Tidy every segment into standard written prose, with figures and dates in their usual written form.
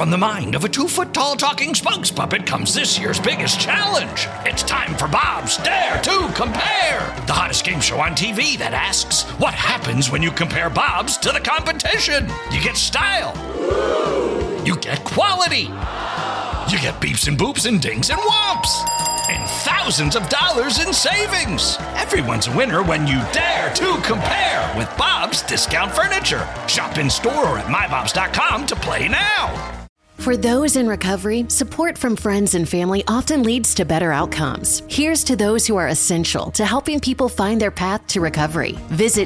from the mind of a 2-foot-tall talking spokes puppet comes this year's biggest challenge. It's time for Bob's Dare to Compare, the hottest game show on TV that asks, what happens when you compare Bob's to the competition? You get style. You get quality. You get beeps and boops and dings and whomps. And thousands of dollars in savings. Everyone's a winner when you dare to compare with Bob's Discount Furniture. Shop in store or at mybobs.com to play now. For those in recovery, support from friends and family often leads to better outcomes. Here's to those who are essential to helping people find their path to recovery. Visit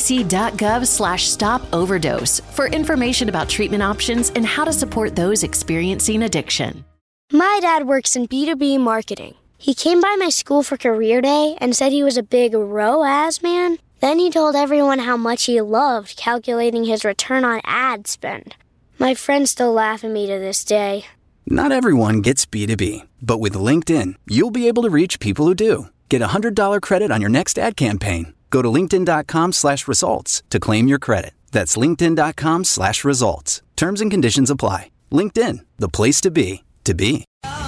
cdc.gov/stop-overdose for information about treatment options and how to support those experiencing addiction. My dad works in B2B marketing. He came by my school for career day and said he was a big ROAS man. Then he told everyone how much he loved calculating his return on ad spend. My friends still laugh at me to this day. Not everyone gets B2B, but with LinkedIn, you'll be able to reach people who do. Get a $100 credit on your next ad campaign. Go to linkedin.com/results to claim your credit. That's linkedin.com/results. Terms and conditions apply. LinkedIn, the place to be, to be.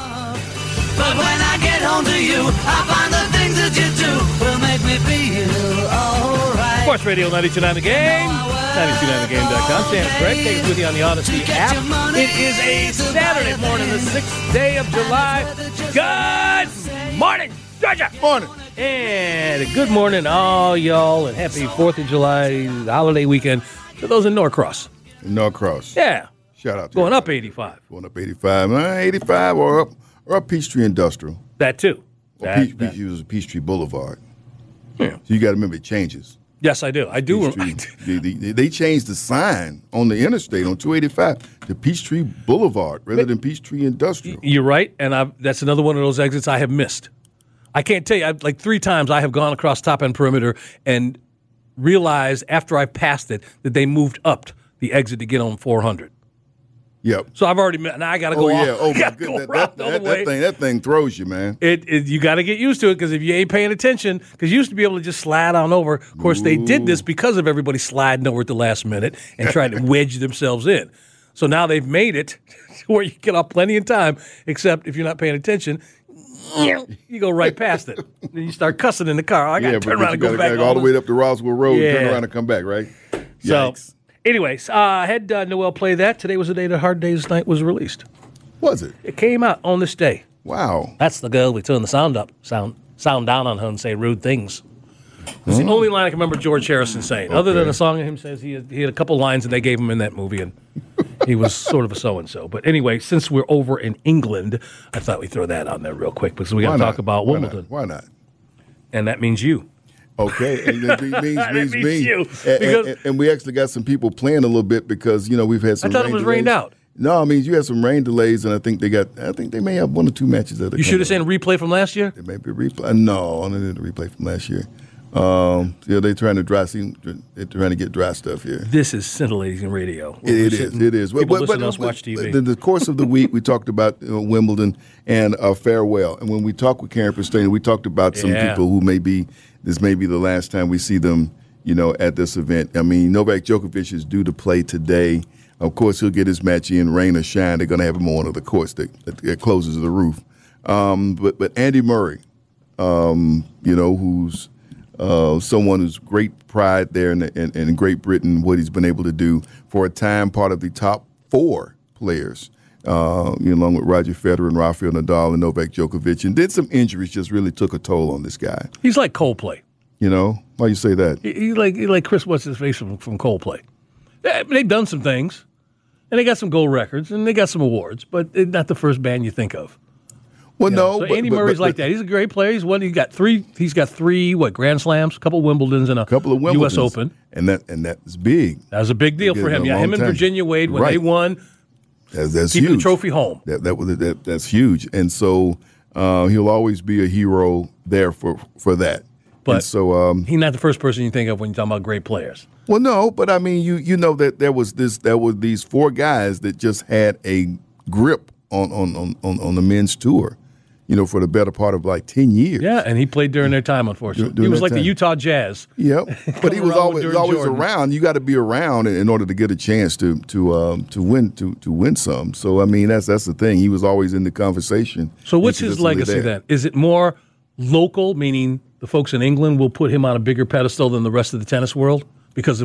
But when I get home to you, I find the things that you do will make me feel alright. Sports Radio 92.9 The Game, 92.9thegame.com. Sam Craig, take us with you on the Odyssey app. It is a Saturday morning, the 6th day of July. Good morning, Georgia. Morning. And good morning, all y'all, and happy 4th of July holiday weekend to those in Norcross. Norcross. Yeah. Shout out to Going you. up 85. Going up 85. 85 or up Peachtree Industrial. That too. It was Peachtree Boulevard. Yeah. So you got to remember it changes. Yes, I do. I do. They changed the sign on the interstate on 285 to Peachtree Boulevard rather than Peachtree Industrial. You're right, and that's another one of those exits I have missed. I can't tell you, like 3 times I have gone across Top End Perimeter and realized after I passed it that they moved up the exit to get on 400. Yep. So I've already met. Now I got to go off. Yeah. Oh, my goodness. Goodness. That thing throws you, man. You got to get used to it because if you ain't paying attention, because you used to be able to just slide on over. Of course, they did this because of everybody sliding over at the last minute and trying to wedge themselves in. So now they've made it where you get off plenty of time, except if you're not paying attention, you go right past it. Then you start cussing in the car. I got to turn around and go back all the way up to Roswell Road and turn around and come back, right? So, anyways, I had Noel play that. Today was the day that Hard Day's Night was released. Was it? It came out on this day. Wow. That's the girl we turn the sound down on her and say rude things. It's the only line I can remember George Harrison saying. Okay. Other than a song of him says he had a couple lines that they gave him in that movie, and he was sort of a so-and-so. But anyway, since we're over in England, I thought we'd throw that on there real quick because we got to talk about Wimbledon. Why not? And that means you. Okay, and it means me. You. And we actually got some people playing a little bit because, we've had some I thought it was rained out. No, I mean, you had some rain delays, and I think they may have 1 or 2 matches that are You should have seen a replay from last year? It may be a replay. No, I didn't do a replay from last year. They're trying to get dry stuff here. This is scintillating radio. It is. People listen to us watch TV. In the course of the week, we talked about Wimbledon and farewell. And when we talked with Karen Pristani, we talked about some people who this may be the last time we see them, at this event. I mean, Novak Djokovic is due to play today. Of course, he'll get his match in, rain or shine. They're going to have him on one of the courts that closes the roof. But Andy Murray, who's someone who's great pride there in Great Britain, what he's been able to do for a time, part of the top 4 players, along with Roger Federer and Rafael Nadal and Novak Djokovic. And then some injuries just really took a toll on this guy. He's like Coldplay. Why you say that? He like Chris What's-His-Face from Coldplay. They've done some things, and they got some gold records, and they got some awards, but they're not the first band you think of. Well, no. So Andy Murray's like that. He's a great player. He's got three Grand Slams, a couple of Wimbledons, and a U.S. Open. And that's big. That was a big deal for him. Yeah, him and Virginia Wade, when they won, that's keeping huge. the trophy home. That's huge. And so he'll always be a hero there for that. But and so he's not the first person you think of when you're talking about great players. Well, no, but I mean, you know that there were these 4 guys that just had a grip on the men's tour. for the better part of like 10 years. Yeah, and he played during their time, unfortunately. He was like the Utah Jazz. Yep, but he was always around. You got to be around in order to get a chance to win some. So I mean, that's the thing. He was always in the conversation. So what's his legacy then? Is it more local, meaning the folks in England will put him on a bigger pedestal than the rest of the tennis world because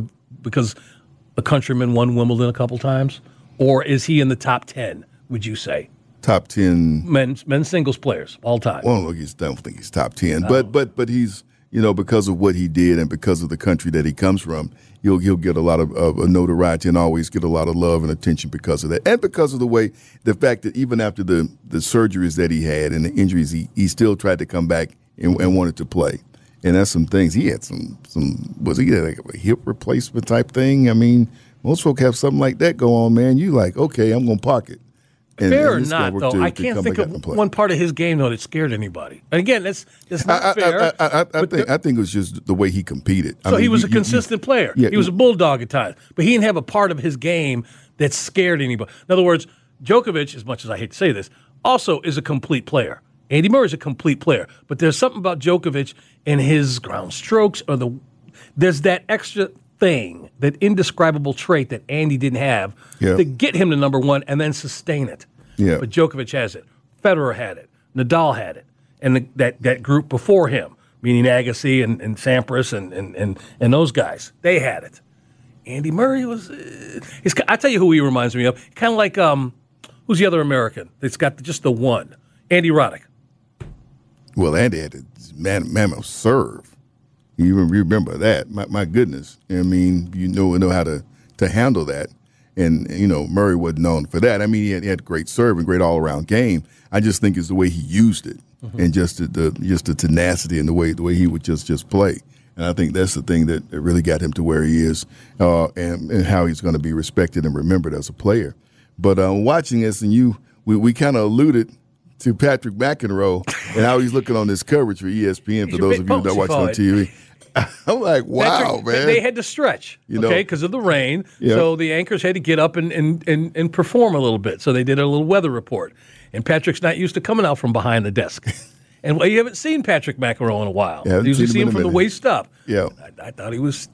a countryman won Wimbledon a couple times, or is he in the top 10? Would you say? Top 10 men's singles players all time. Well, I don't think he's top 10, but he's because of what he did and because of the country that he comes from, he'll get a lot of notoriety and always get a lot of love and attention because of that, and because of the fact that even after the surgeries that he had and the injuries, he still tried to come back and wanted to play. And that's some things he had was he like a hip replacement type thing? I mean, most folk have something like that go on, man. You like, okay, I'm gonna park it. Fair or not, though, I can't think of one part of his game, though, that scared anybody. And again, that's not fair. I think it was just the way he competed. So he was a consistent player. Yeah, he was a bulldog at times. But he didn't have a part of his game that scared anybody. In other words, Djokovic, as much as I hate to say this, also is a complete player. Andy Murray is a complete player. But there's something about Djokovic and his ground strokes, there's that extra thing, that indescribable trait that Andy didn't have to get him to number one and then sustain it. Yeah. But Djokovic has it. Federer had it. Nadal had it. And that group before him, meaning Agassi and Sampras and those guys, they had it. Andy Murray was I tell you who he reminds me of. Kind of like, who's the other American that's got just the one? Andy Roddick. Well, Andy had a mammoth serve. You remember that? My goodness! I mean, you know how to handle that, and Murray wasn't known for that. I mean, he had great serve and great all around game. I just think it's the way he used it, and just the tenacity and the way he would just play. And I think that's the thing that really got him to where he is, and how he's going to be respected and remembered as a player. But watching this, and we kind of alluded to Patrick McEnroe and how he's looking on this coverage for ESPN. For those of you who don't watch on TV. I'm like, wow, man. They had to stretch, because of the rain. Yeah. So the anchors had to get up and perform a little bit. So they did a little weather report. And Patrick's not used to coming out from behind the desk. And you haven't seen Patrick McEnroe in a while. You usually see him from the waist up. Yeah. I thought he was,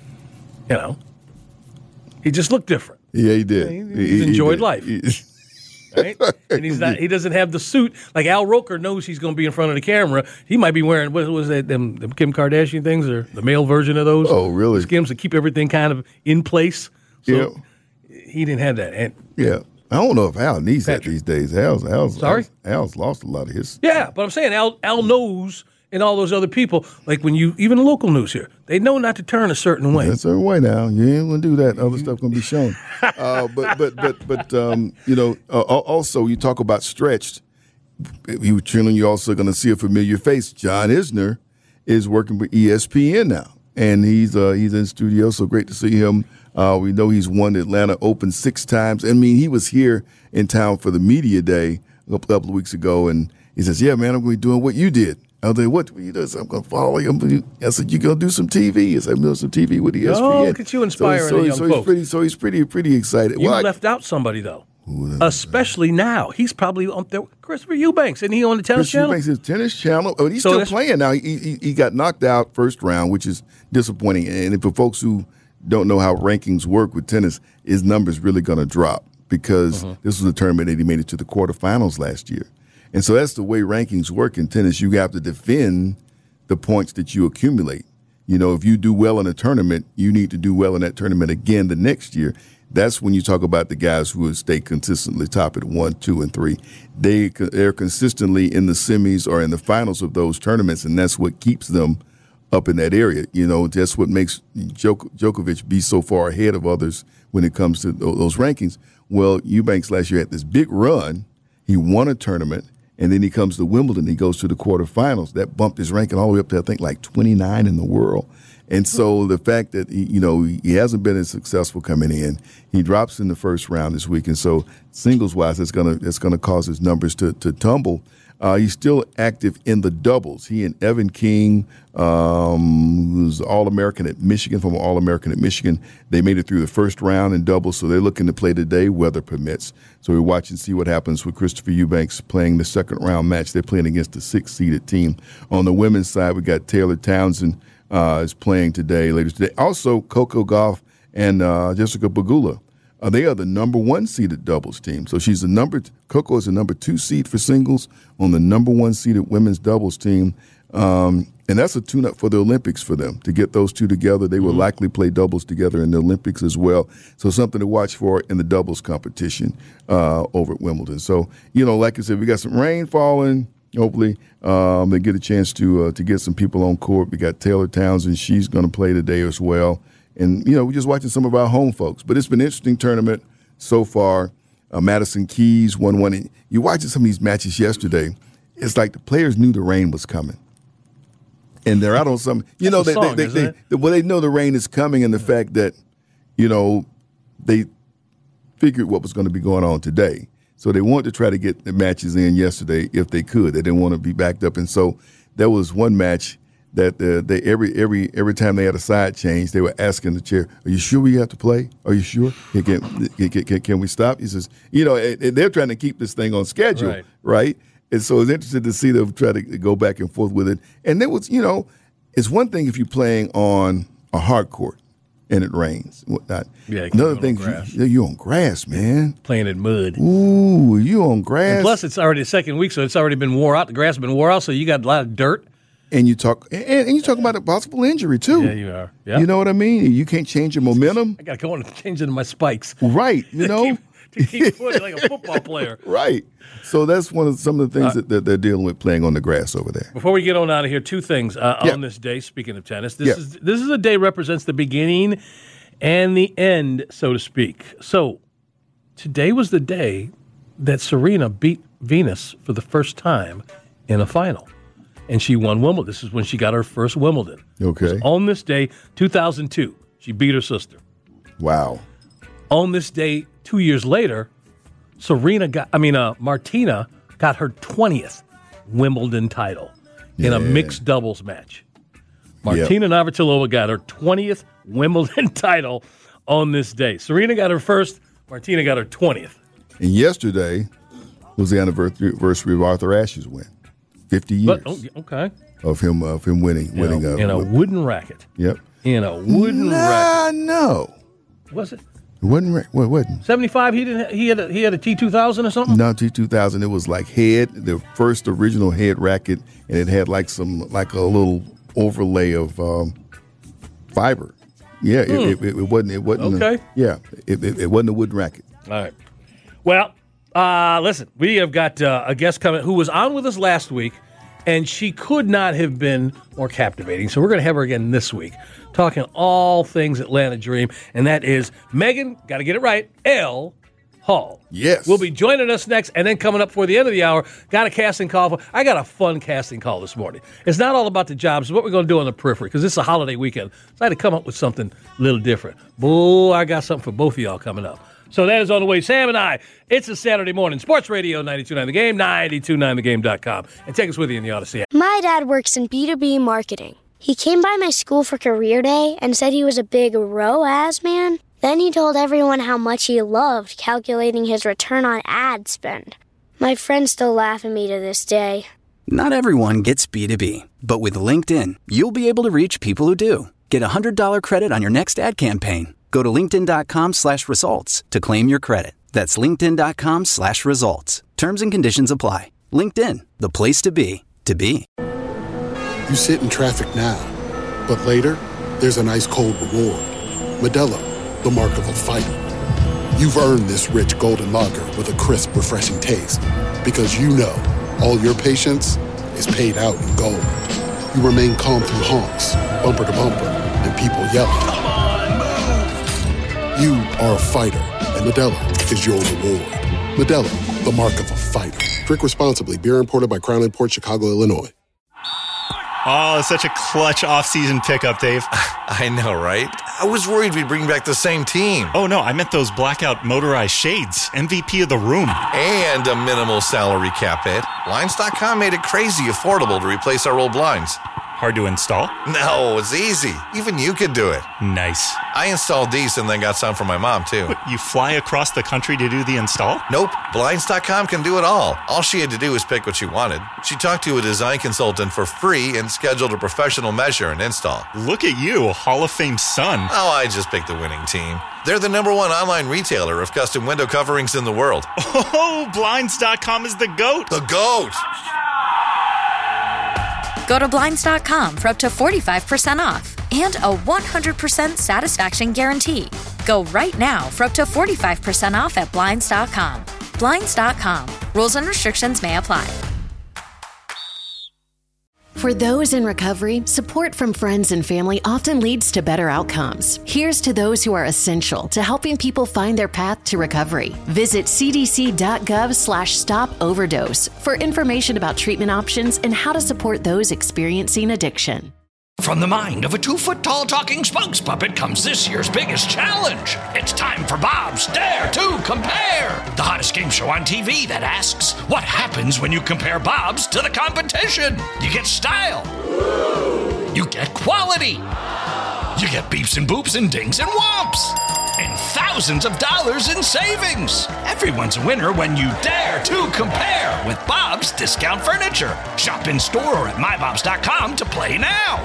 he just looked different. Yeah, he did. He enjoyed life. Right? And he doesn't have the suit. Like Al Roker knows he's going to be in front of the camera. He might be wearing, what was that, them Kim Kardashian things, or the male version of those? Oh, really? Skims to keep everything kind of in place. So he didn't have that. And I don't know if Al needs that these days. Al's lost a lot of his. Yeah, but I'm saying Al knows, and all those other people, like even local news here, they know not to turn a certain way. A certain way now. You ain't going to do that. Other stuff going to be shown. Also you talk about stretched. You also going to see a familiar face. John Isner is working with ESPN now, and he's in studio. So great to see him. We know he's won the Atlanta Open 6 times. I mean, he was here in town for the media day a couple of weeks ago, and he says, "Yeah, man, I'm going to be doing what you did." I was like, "What you do?" I'm going to follow you. I said, "You're going to do some TV." I said, "I'm doing some TV with ESPN." Oh, look at you inspiring the young folks. He's pretty excited. You left out somebody, though. Especially now. He's probably on there. Christopher Eubanks, isn't he on the tennis channel? Eubanks is tennis channel. Oh, he's still playing now. He got knocked out first round, which is disappointing. And for folks who don't know how rankings work with tennis, his number's really going to drop because this was a tournament that he made it to the quarterfinals last year. And so that's the way rankings work in tennis. You have to defend the points that you accumulate. If you do well in a tournament, you need to do well in that tournament again the next year. That's when you talk about the guys who stay consistently top at 1, 2, and 3. They're consistently in the semis or in the finals of those tournaments, and that's what keeps them up in that area. That's what makes Djokovic be so far ahead of others when it comes to those rankings. Well, Eubanks last year had this big run. He won a tournament. And then he comes to Wimbledon. He goes to the quarterfinals. That bumped his ranking all the way up to, I think, like 29 in the world. And so the fact that, he hasn't been as successful coming in, he drops in the first round this week. And so singles-wise, it's gonna cause his numbers to tumble. He's still active in the doubles. He and Evan King, who's All-American at Michigan, former All-American at Michigan, they made it through the first round in doubles, so they're looking to play today, weather permits. So we're watching to see what happens with Christopher Eubanks playing the second round match. They're playing against the 6th-seeded team. On the women's side, we got Taylor Townsend is playing later today. Also, Coco Gauff and Jessica Pegula. They are the number 1 seeded doubles team. So Coco is the number 2 seed for singles on the number 1 seeded women's doubles team. And that's a tune-up for the Olympics for them. To get those two together, they will likely play doubles together in the Olympics as well. So something to watch for in the doubles competition over at Wimbledon. So, like I said, we got some rain falling. Hopefully they get a chance to get some people on court. We got Taylor Townsend. She's going to play today as well. And, we're just watching some of our home folks. But it's been an interesting tournament so far. Madison Keys won one. And you're watching some of these matches yesterday. It's like the players knew the rain was coming. And they're out on some, they know the rain is coming, and the fact that, they figured what was going to be going on today. So they wanted to try to get the matches in yesterday if they could. They didn't want to be backed up. And so there was one match that they every time they had a side change, they were asking the chair, "Are you sure we have to play? Are you sure? Can we stop?" He says, they're trying to keep this thing on schedule, right? And so it's interesting to see them try to go back and forth with it. And there was, it's one thing if you're playing on a hard court and it rains, whatnot. Yeah, another thing, you're on grass, man. Playing in mud. Ooh, you on grass. And plus, it's already the second week, so it's already been wore out. The grass has been wore out, so you got a lot of dirt. And you talk about a possible injury too. Yeah, you are. Yeah. You know what I mean? You can't change your momentum. I got to go on and change into my spikes. Right. To keep putting like a football player. Right. So that's some of the things that they're dealing with playing on the grass over there. Before we get on out of here, two things on this day. Speaking of tennis, this is a day represents the beginning and the end, so to speak. So today was the day that Serena beat Venus for the first time in a final. And she won Wimbledon. This is when she got her first Wimbledon. Okay. On this day, 2002, she beat her sister. Wow. On this day, 2 years later, Martina got her 20th Wimbledon title in a mixed doubles match. Martina Navratilova got her 20th Wimbledon title on this day. Serena got her first. Martina got her 20th. And yesterday was the anniversary of Arthur Ashe's win. 50 years of him winning in a wooden racket. Yep. In a wooden racket. No. Was it? It wasn't. 75. He had a T2000 or something. No, T2000. It was like the first original head racket, and it had like a little overlay of fiber. Yeah. It wasn't. Okay. It wasn't a wooden racket. All right. Well. Listen, we have got a guest coming who was on with us last week, and she could not have been more captivating. So we're going to have her again this week, talking all things Atlanta Dream, and that is Megan, got to get it right, L. Hall. Yes. Will be joining us next, and then coming up for the end of the hour, got a casting call. I got a fun casting call this morning. It's not all about the jobs. It's what we're going to do on the periphery, because it's a holiday weekend. So I had to come up with something a little different. Boy, I got something for both of y'all coming up. So that is on the way. Sam and I, it's a Saturday morning. Sports Radio 92.9 The Game, 92.9thegame.com. And take us with you in the Odyssey. My dad works in B2B marketing. He came by my school for career day and said he was a big ROAS man. Then he told everyone how much he loved calculating his return on ad spend. My friends still laugh at me to this day. Not everyone gets B2B, but with LinkedIn, you'll be able to reach people who do. Get $100 credit on your next ad campaign. Go to linkedin.com/results to claim your credit. That's linkedin.com/results. Terms and conditions apply. LinkedIn, the place to be, to be. You sit in traffic now, but later, there's an ice-cold reward. Modelo, the mark of a fighter. You've earned this rich golden lager with a crisp, refreshing taste. Because you know, all your patience is paid out in gold. You remain calm through honks, bumper to bumper, and people yelling. You are a fighter, and Modelo is your reward. Modelo, the mark of a fighter. Drink responsibly. Beer imported by Crown Imports, Chicago, Illinois. Oh, it's such a clutch off-season pickup, Dave. I know, right? I was worried we'd bring back the same team. Oh, no, I meant those blackout motorized shades. MVP of the room. And a minimal salary cap hit. Blinds.com made it crazy affordable to replace our old blinds. Hard to install? No, it's easy. Even you could do it. Nice. I installed these and then got some for my mom, too. What, you fly across the country to do the install? Nope. Blinds.com can do it all. All she had to do was pick what she wanted. She talked to a design consultant for free and scheduled a professional measure and install. Look at you, a Hall of Fame son. Oh, I just picked the winning team. They're the #1 online retailer of custom window coverings in the world. Oh, Blinds.com is the GOAT. The GOAT! Go to Blinds.com for up to 45% off and a 100% satisfaction guarantee. Go right now for up to 45% off at Blinds.com. Blinds.com. Rules and restrictions may apply. For those in recovery, support from friends and family often leads to better outcomes. Here's to those who are essential to helping people find their path to recovery. Visit cdc.gov/stop-overdose for information about treatment options and how to support those experiencing addiction. From the mind of a 2-foot-tall talking spokes puppet comes this year's biggest challenge. It's time for Bob's Dare to Compare, the hottest game show on TV that asks, what happens when you compare Bob's to the competition? You get style. You get quality. You get beeps and boops and dings and whomps. And thousands of dollars in savings. Everyone's a winner when you dare to compare with Bob's Discount Furniture. Shop in store or at mybobs.com to play now.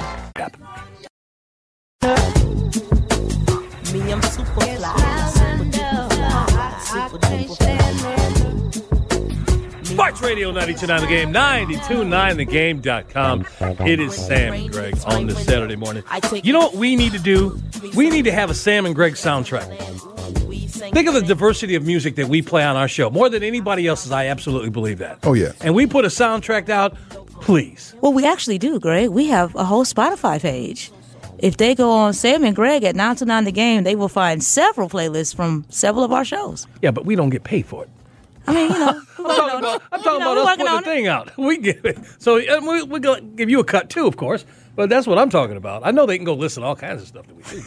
Sports Radio 92.9 The Game, 92.9thegame.com. It is Sam and Greg on this Saturday morning. You know what we need to do? We need to have a Sam and Greg soundtrack. Think of the diversity of music that we play on our show. More than anybody else's, I absolutely believe that. Oh, yeah. And we put a soundtrack out, please. Well, we actually do, Greg. We have a whole Spotify page. If they go on Sam and Greg at 929 The Game, they will find several playlists from several of our shows. Yeah, but we don't get paid for it. I mean, you know. I'm talking about us putting the thing out. We get it. So we're going to give you a cut, too, of course. But that's what I'm talking about. I know they can go listen to all kinds of stuff that we do.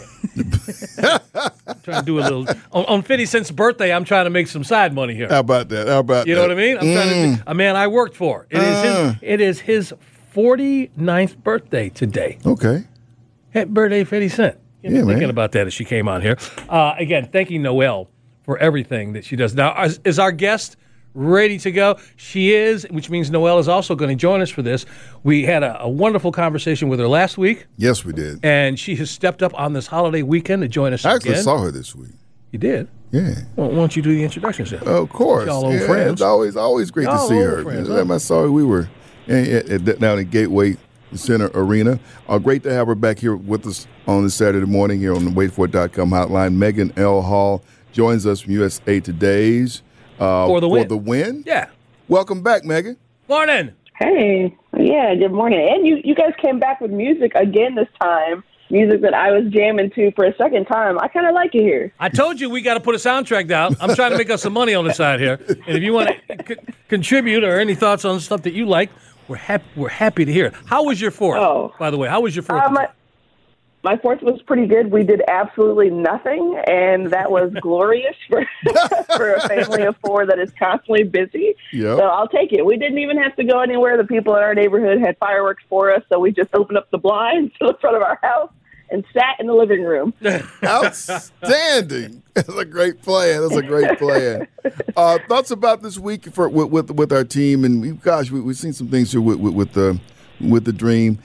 But I'm trying to do a little. On 50 Cent's birthday, I'm trying to make some side money here. How about that? You know what I mean? I'm trying to. A man I worked for. It is his 49th birthday today. Okay. Happy birthday, 50 Cent. Thinking about that as she came on here. Again, thanking Noelle for everything that she does. Now, is our guest ready to go? She is, which means Noelle is also going to join us for this. We had a wonderful conversation with her last week. Yes, we did. And she has stepped up on this holiday weekend to join us again. I actually saw her this week. You did? Yeah. Well, why don't you do the introductions then? Of course. Y'all old friends. It's always great to see her. Friends, I saw her. We were down at Gateway Center Arena. Great to have her back here with us on this Saturday morning here on the waitfor.com hotline. Megan L. Hall joins us from USA Today's For the Win. Yeah. Welcome back, Megan. Morning. Hey. Yeah, good morning. And you guys came back with music again this time. Music that I was jamming to for a second time. I kind of like it here. I told you we got to put a soundtrack down. I'm trying to make us some money on the side here. And if you want to contribute or any thoughts on stuff that you like, we're happy to hear it. How was your fourth, by the way? How was your fourth? My fourth was pretty good. We did absolutely nothing, and that was glorious for a family of four that is constantly busy. Yep. So I'll take it. We didn't even have to go anywhere. The people in our neighborhood had fireworks for us, so we just opened up the blinds to the front of our house and sat in the living room. Outstanding. That's a great plan. Thoughts about this week with our team, and we've seen some things here with the Dream.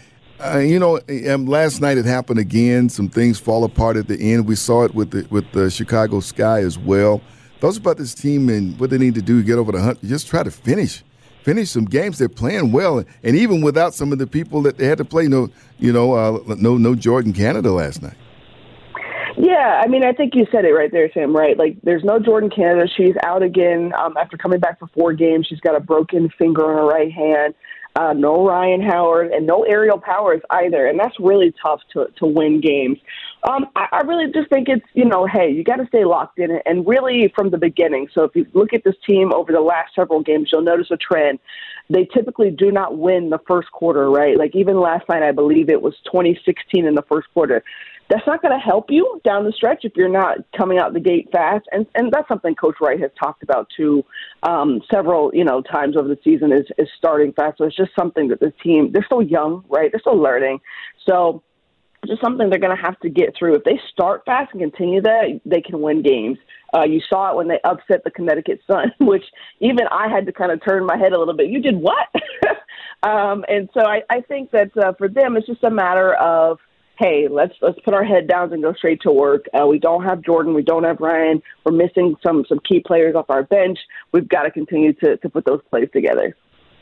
Last night it happened again. Some things fall apart at the end. We saw it with the Chicago Sky as well. Thoughts about this team and what they need to do to get over the hump. Just try to finish some games. They're playing well, and even without some of the people that they had to play. No Jordan Canada last night. Yeah, I mean, I think you said it right there, Sam, right? Like, there's no Jordan Canada. She's out again after coming back for 4 games. She's got a broken finger on her right hand. No Ryan Howard and no Aerial Powers either. And that's really tough to win games. I really just think it's, hey, you got to stay locked in and really from the beginning. So if you look at this team over the last several games, you'll notice a trend. They typically do not win the first quarter, right? Like even last night, I believe it was 20-16 in the first quarter. That's not going to help you down the stretch if you're not coming out the gate fast. And that's something Coach Wright has talked about too several, times over the season is starting fast. So it's just something that the team, they're still young, right? They're still learning. So it's just something they're going to have to get through. If they start fast and continue that, they can win games. You saw it when they upset the Connecticut Sun, which even I had to kind of turn my head a little bit. You did what? And so I think that for them, it's just a matter of, hey, let's put our head down and go straight to work. We don't have Jordan. We don't have Ryan. We're missing some key players off our bench. We've got to continue to put those plays together.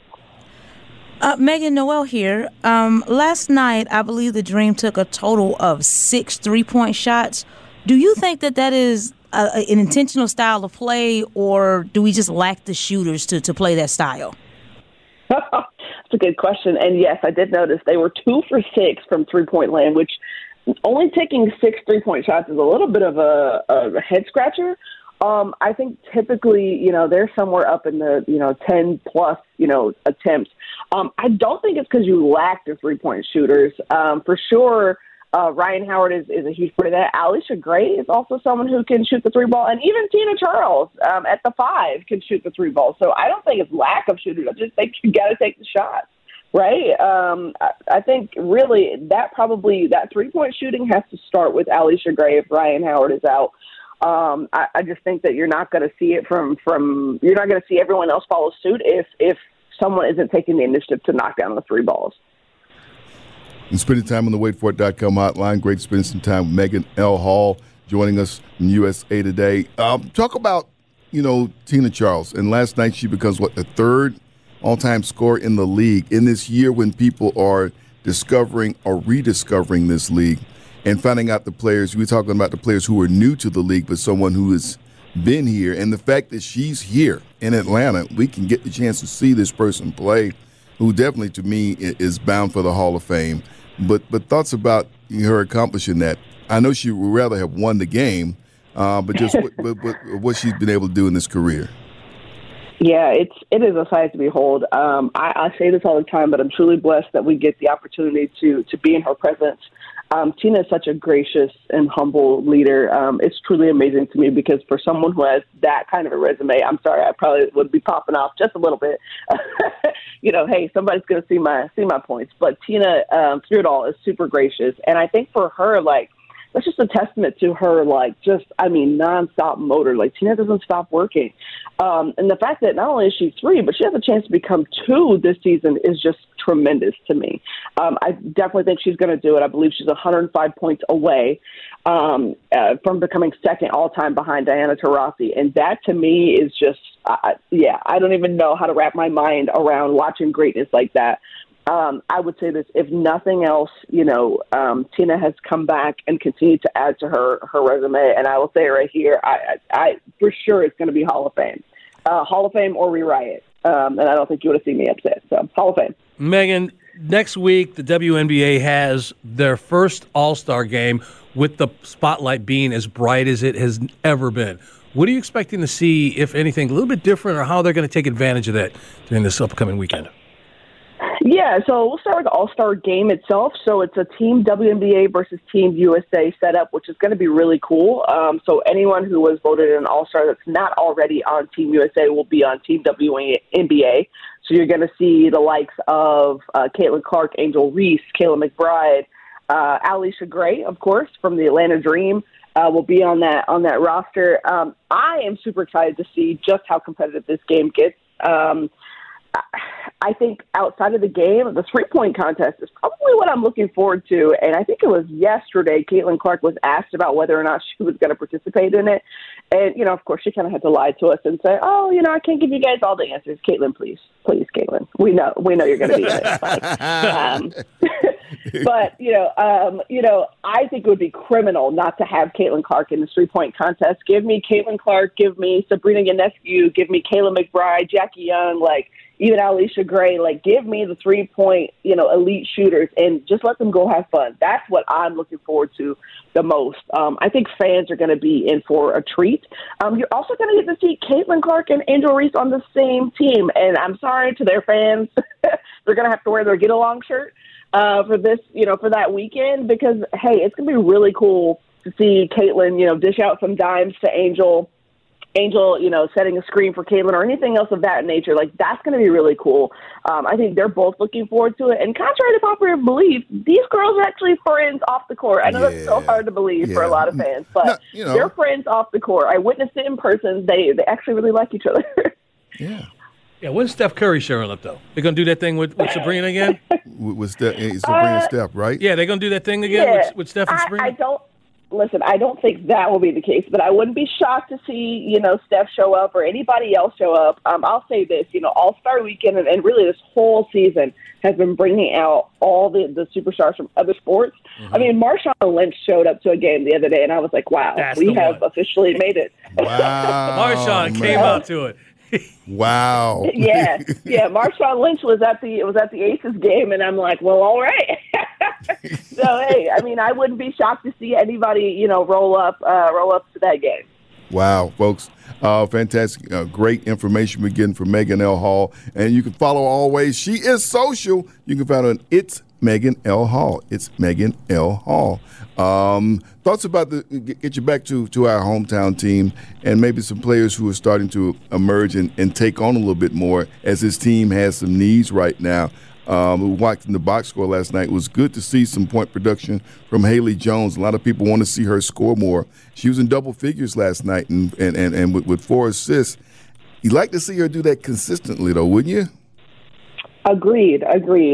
Megan Noel here. Last night, I believe the Dream took a total of 6 3-point shots. Do you think that is an intentional style of play, or do we just lack the shooters to play that style? That's a good question. And, yes, I did notice they were 2 for 6 from three-point land, which only taking 6 3-point shots is a little bit of a head-scratcher. I think typically, they're somewhere up in the, 10-plus, attempts. I don't think it's because you lack the three-point shooters. For sure, Ryan Howard is a huge part of that. Alicia Gray is also someone who can shoot the three ball. And even Tina Charles at the 5 can shoot the three ball. So I don't think it's lack of shooters. I just think you got to take the shots, right? I think really that three-point shooting has to start with Alicia Gray if Ryan Howard is out. I just think that you're not going to see it from you're not going to see everyone else follow suit if someone isn't taking the initiative to knock down the three balls. And spending time on the WaitFor.com hotline. Great spending some time with Megan L. Hall joining us from USA Today. Talk about, Tina Charles. And last night she becomes, the third all-time scorer in the league in this year when people are discovering or rediscovering this league and finding out the players. We're talking about the players who are new to the league, but someone who has been here. And the fact that she's here in Atlanta, we can get the chance to see this person play, who definitely, to me, is bound for the Hall of Fame. But thoughts about her accomplishing that? I know she would rather have won the game, but just what she's been able to do in this career. Yeah, it is a sight to behold. I say this all the time, but I'm truly blessed that we get the opportunity to be in her presence. Tina is such a gracious and humble leader. It's truly amazing to me because for someone who has that kind of a resume, I'm sorry, I probably would be popping off just a little bit. Hey, somebody's going to see my points. But Tina, through it all, is super gracious. And I think for her, that's just a testament to her, nonstop motor. Tina doesn't stop working. And the fact that not only is she 3, but she has a chance to become 2 this season is just tremendous to me. I definitely think she's going to do it. I believe she's 105 points away from becoming second all-time behind Diana Taurasi. And that, to me, is just, I don't even know how to wrap my mind around watching greatness like that. I would say this, if nothing else, Tina has come back and continued to add to her resume. And I will say right here, I for sure it's going to be Hall of Fame. Hall of Fame or rewrite it. And I don't think you would have seen me upset. So Hall of Fame. Megan, next week the WNBA has their first All-Star game with the spotlight being as bright as it has ever been. What are you expecting to see, if anything, a little bit different, or how they're going to take advantage of that during this upcoming weekend? Yeah, so we'll start with the All-Star game itself. So it's a Team WNBA versus Team USA setup, which is going to be really cool. So anyone who was voted an All-Star that's not already on Team USA will be on Team WNBA. So you're going to see the likes of Caitlin Clark, Angel Reese, Kayla McBride, Alicia Gray, of course, from the Atlanta Dream. Will be on that roster. I am super excited to see just how competitive this game gets. I think outside of the game, the three-point contest is probably what I'm looking forward to. And I think it was yesterday Caitlin Clark was asked about whether or not she was going to participate in it. And, of course, she kind of had to lie to us and say, I can't give you guys all the answers. Caitlin, please, Caitlin. We know you're going to be in it. But, I think it would be criminal not to have Caitlin Clark in the three-point contest. Give me Caitlin Clark, give me Sabrina Ionescu, give me Kayla McBride, Jackie Young, even Alicia Gray. Like, give me the 3-point, elite shooters and just let them go have fun. That's what I'm looking forward to the most. I think fans are going to be in for a treat. You're also going to get to see Caitlin Clark and Angel Reese on the same team. And I'm sorry to their fans. They're going to have to wear their get-along shirt for this, for that weekend because, hey, it's going to be really cool to see Caitlin, dish out some dimes to Angel, setting a screen for Caitlin or anything else of that nature. Like, that's going to be really cool. I think they're both looking forward to it. And contrary to popular belief, these girls are actually friends off the court. I know that's so hard to believe for a lot of fans, but they're friends off the court. I witnessed it in person. They actually really like each other. Yeah. Yeah, when's Steph Curry showing up, though? They're going to do that thing with Sabrina again? with Sabrina Steph, right? Yeah, they're going to do that thing again with Steph and Sabrina? I don't think that will be the case, but I wouldn't be shocked to see, Steph show up or anybody else show up. I'll say this, All-Star Weekend and really this whole season has been bringing out all the superstars from other sports. Mm-hmm. I mean, Marshawn Lynch showed up to a game the other day, and I was like, wow, we have officially made it. Wow. Came out to it. Wow. Yeah. Marshawn Lynch was at the Aces game, and I'm like, well, all right. So hey, I mean, I wouldn't be shocked to see anybody, roll up to that game. Wow, folks. Fantastic. Great information we're getting from Megan L. Hall. And you can follow her always. She is social. You can find her on It's Megan L. Hall. It's Megan L. Hall. Thoughts about get you back to our hometown team and maybe some players who are starting to emerge and take on a little bit more as this team has some needs right now. We watched in the box score last night. It was good to see some point production from Haley Jones. A lot of people want to see her score more. She was in double figures last night and with 4 assists. You'd like to see her do that consistently, though, wouldn't you? Agreed.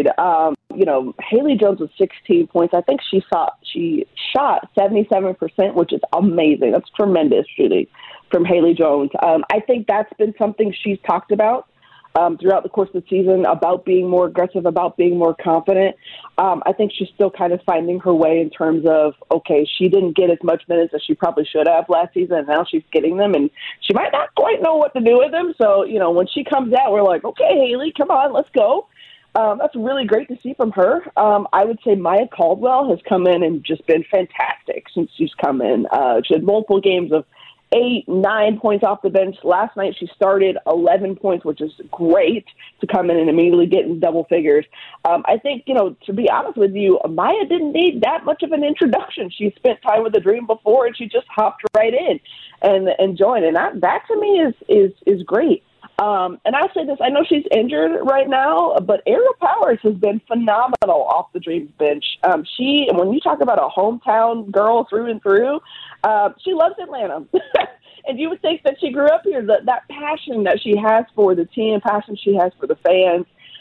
Haley Jones with 16 points. I think she shot 77%, which is amazing. That's tremendous shooting from Haley Jones. I think that's been something she's talked about throughout the course of the season, about being more aggressive, about being more confident. I think she's still kind of finding her way in terms of, okay, she didn't get as much minutes as she probably should have last season, and now she's getting them, and she might not quite know what to do with them. So, when she comes out, we're like, okay, Haley, come on, let's go. That's really great to see from her. I would say Maya Caldwell has come in and just been fantastic since she's come in. She had multiple games of 8, 9 points off the bench. Last night she started 11 points, which is great to come in and immediately get in double figures. I think, to be honest with you, Maya didn't need that much of an introduction. She spent time with the Dream before, and she just hopped right in and joined. And that to me is great. And I'll say this, I know she's injured right now, but Ariel Powers has been phenomenal off the Dreams bench. When you talk about a hometown girl through and through, she loves Atlanta. And you would think that she grew up here, that passion that she has for the team, passion she has for the fans.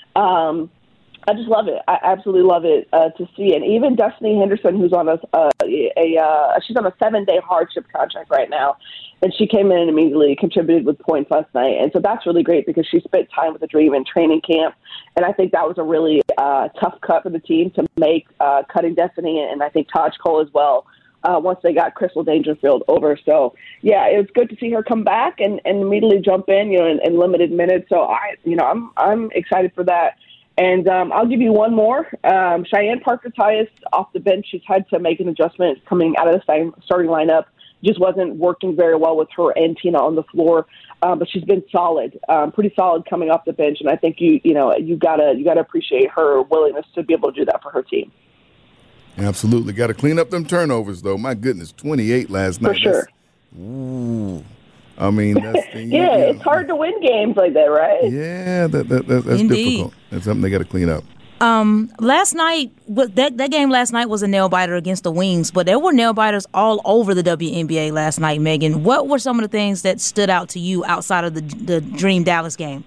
I just love it. I absolutely love it to see. And even Destiny Henderson, who's on she's on a 7-day hardship contract right now, and she came in and immediately contributed with points last night. And so that's really great because she spent time with the Dream in training camp, and I think that was a really tough cut for the team to make, cutting Destiny and I think Taj Cole as well. Once they got Crystal Dangerfield over. So, yeah, it was good to see her come back and immediately jump in, in limited minutes. So, I'm excited for that. And I'll give you one more. Cheyenne Parker-Tyus off the bench. She's had to make an adjustment coming out of the starting lineup. Just wasn't working very well with her and Tina on the floor. But she's been solid, pretty solid coming off the bench. And I think you gotta appreciate her willingness to be able to do that for her team. Absolutely. Got to clean up them turnovers, though. My goodness, 28 last night. For sure. I mean, that's it's hard to win games like that, right? Yeah, that's difficult. That's something they got to clean up. Last night, that game last night was a nail biter against the Wings, but there were nail biters all over the WNBA last night, Megan. What were some of the things that stood out to you outside of the Dream Dallas game?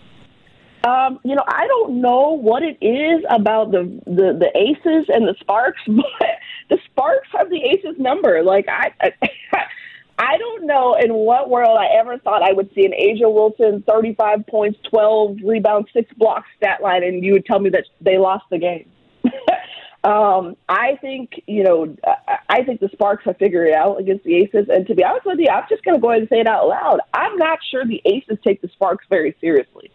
I don't know what it is about the Aces and the Sparks, but the Sparks have the Aces number. Like, I don't know in what world I ever thought I would see an Asia Wilson 35 points, 12 rebounds, 6 blocks stat line, and you would tell me that they lost the game. I think the Sparks have figured it out against the Aces. And to be honest with you, I'm just going to go ahead and say it out loud. I'm not sure the Aces take the Sparks very seriously.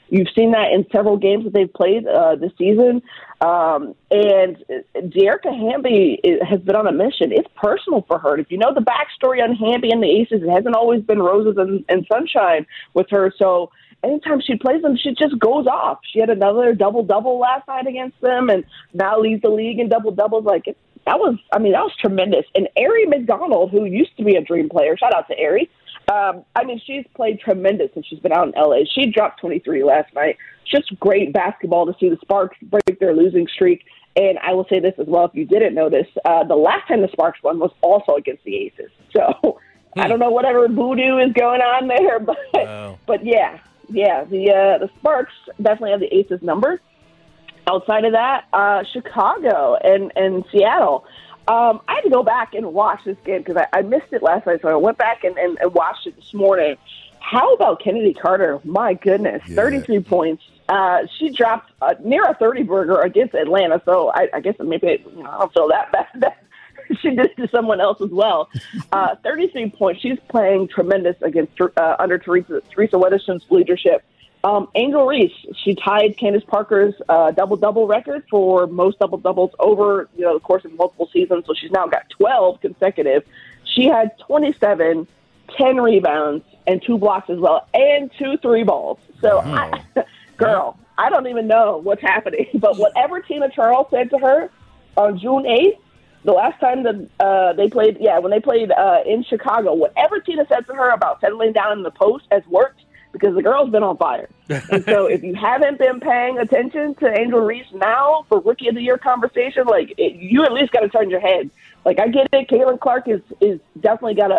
You've seen that in several games that they've played this season. And Dearica Hamby has been on a mission. It's personal for her. If you know the backstory on Hamby and the Aces, it hasn't always been roses and sunshine with her. So anytime she plays them, she just goes off. She had another double-double last night against them, and now leads the league in double-doubles. That was tremendous. And Aerie McDonald, who used to be a Dream player, shout out to Aerie. She's played tremendous since she's been out in L.A. She dropped 23 last night. Just great basketball to see the Sparks break their losing streak. And I will say this as well, if you didn't notice, the last time the Sparks won was also against the Aces. So I don't know whatever voodoo is going on there, but yeah, the Sparks definitely have the Aces number. Outside of that, Chicago and Seattle. I had to go back and watch this game because I missed it last night, so I went back and watched it this morning. How about Kennedy Carter? My goodness, 33 points. She dropped near a 30-burger against Atlanta, so I guess maybe I don't feel that bad. She did it to someone else as well. 33 points. She's playing tremendous against under Teresa Weatherspoon's leadership. Angel Reese, she tied Candace Parker's double-double record for most double-doubles over the course of multiple seasons, so she's now got 12 consecutive. She had 27, 10 rebounds, and 2 blocks as well, and 2 3 balls. So, I don't even know what's happening, but whatever Tina Charles said to her on June 8th, the last time that they played, when they played in Chicago, whatever Tina said to her about settling down in the post has worked, because the girl's been on fire. And so if you haven't been paying attention to Angel Reese now for Rookie of the Year conversation, you at least got to turn your head. I get it. Caitlin Clark is definitely got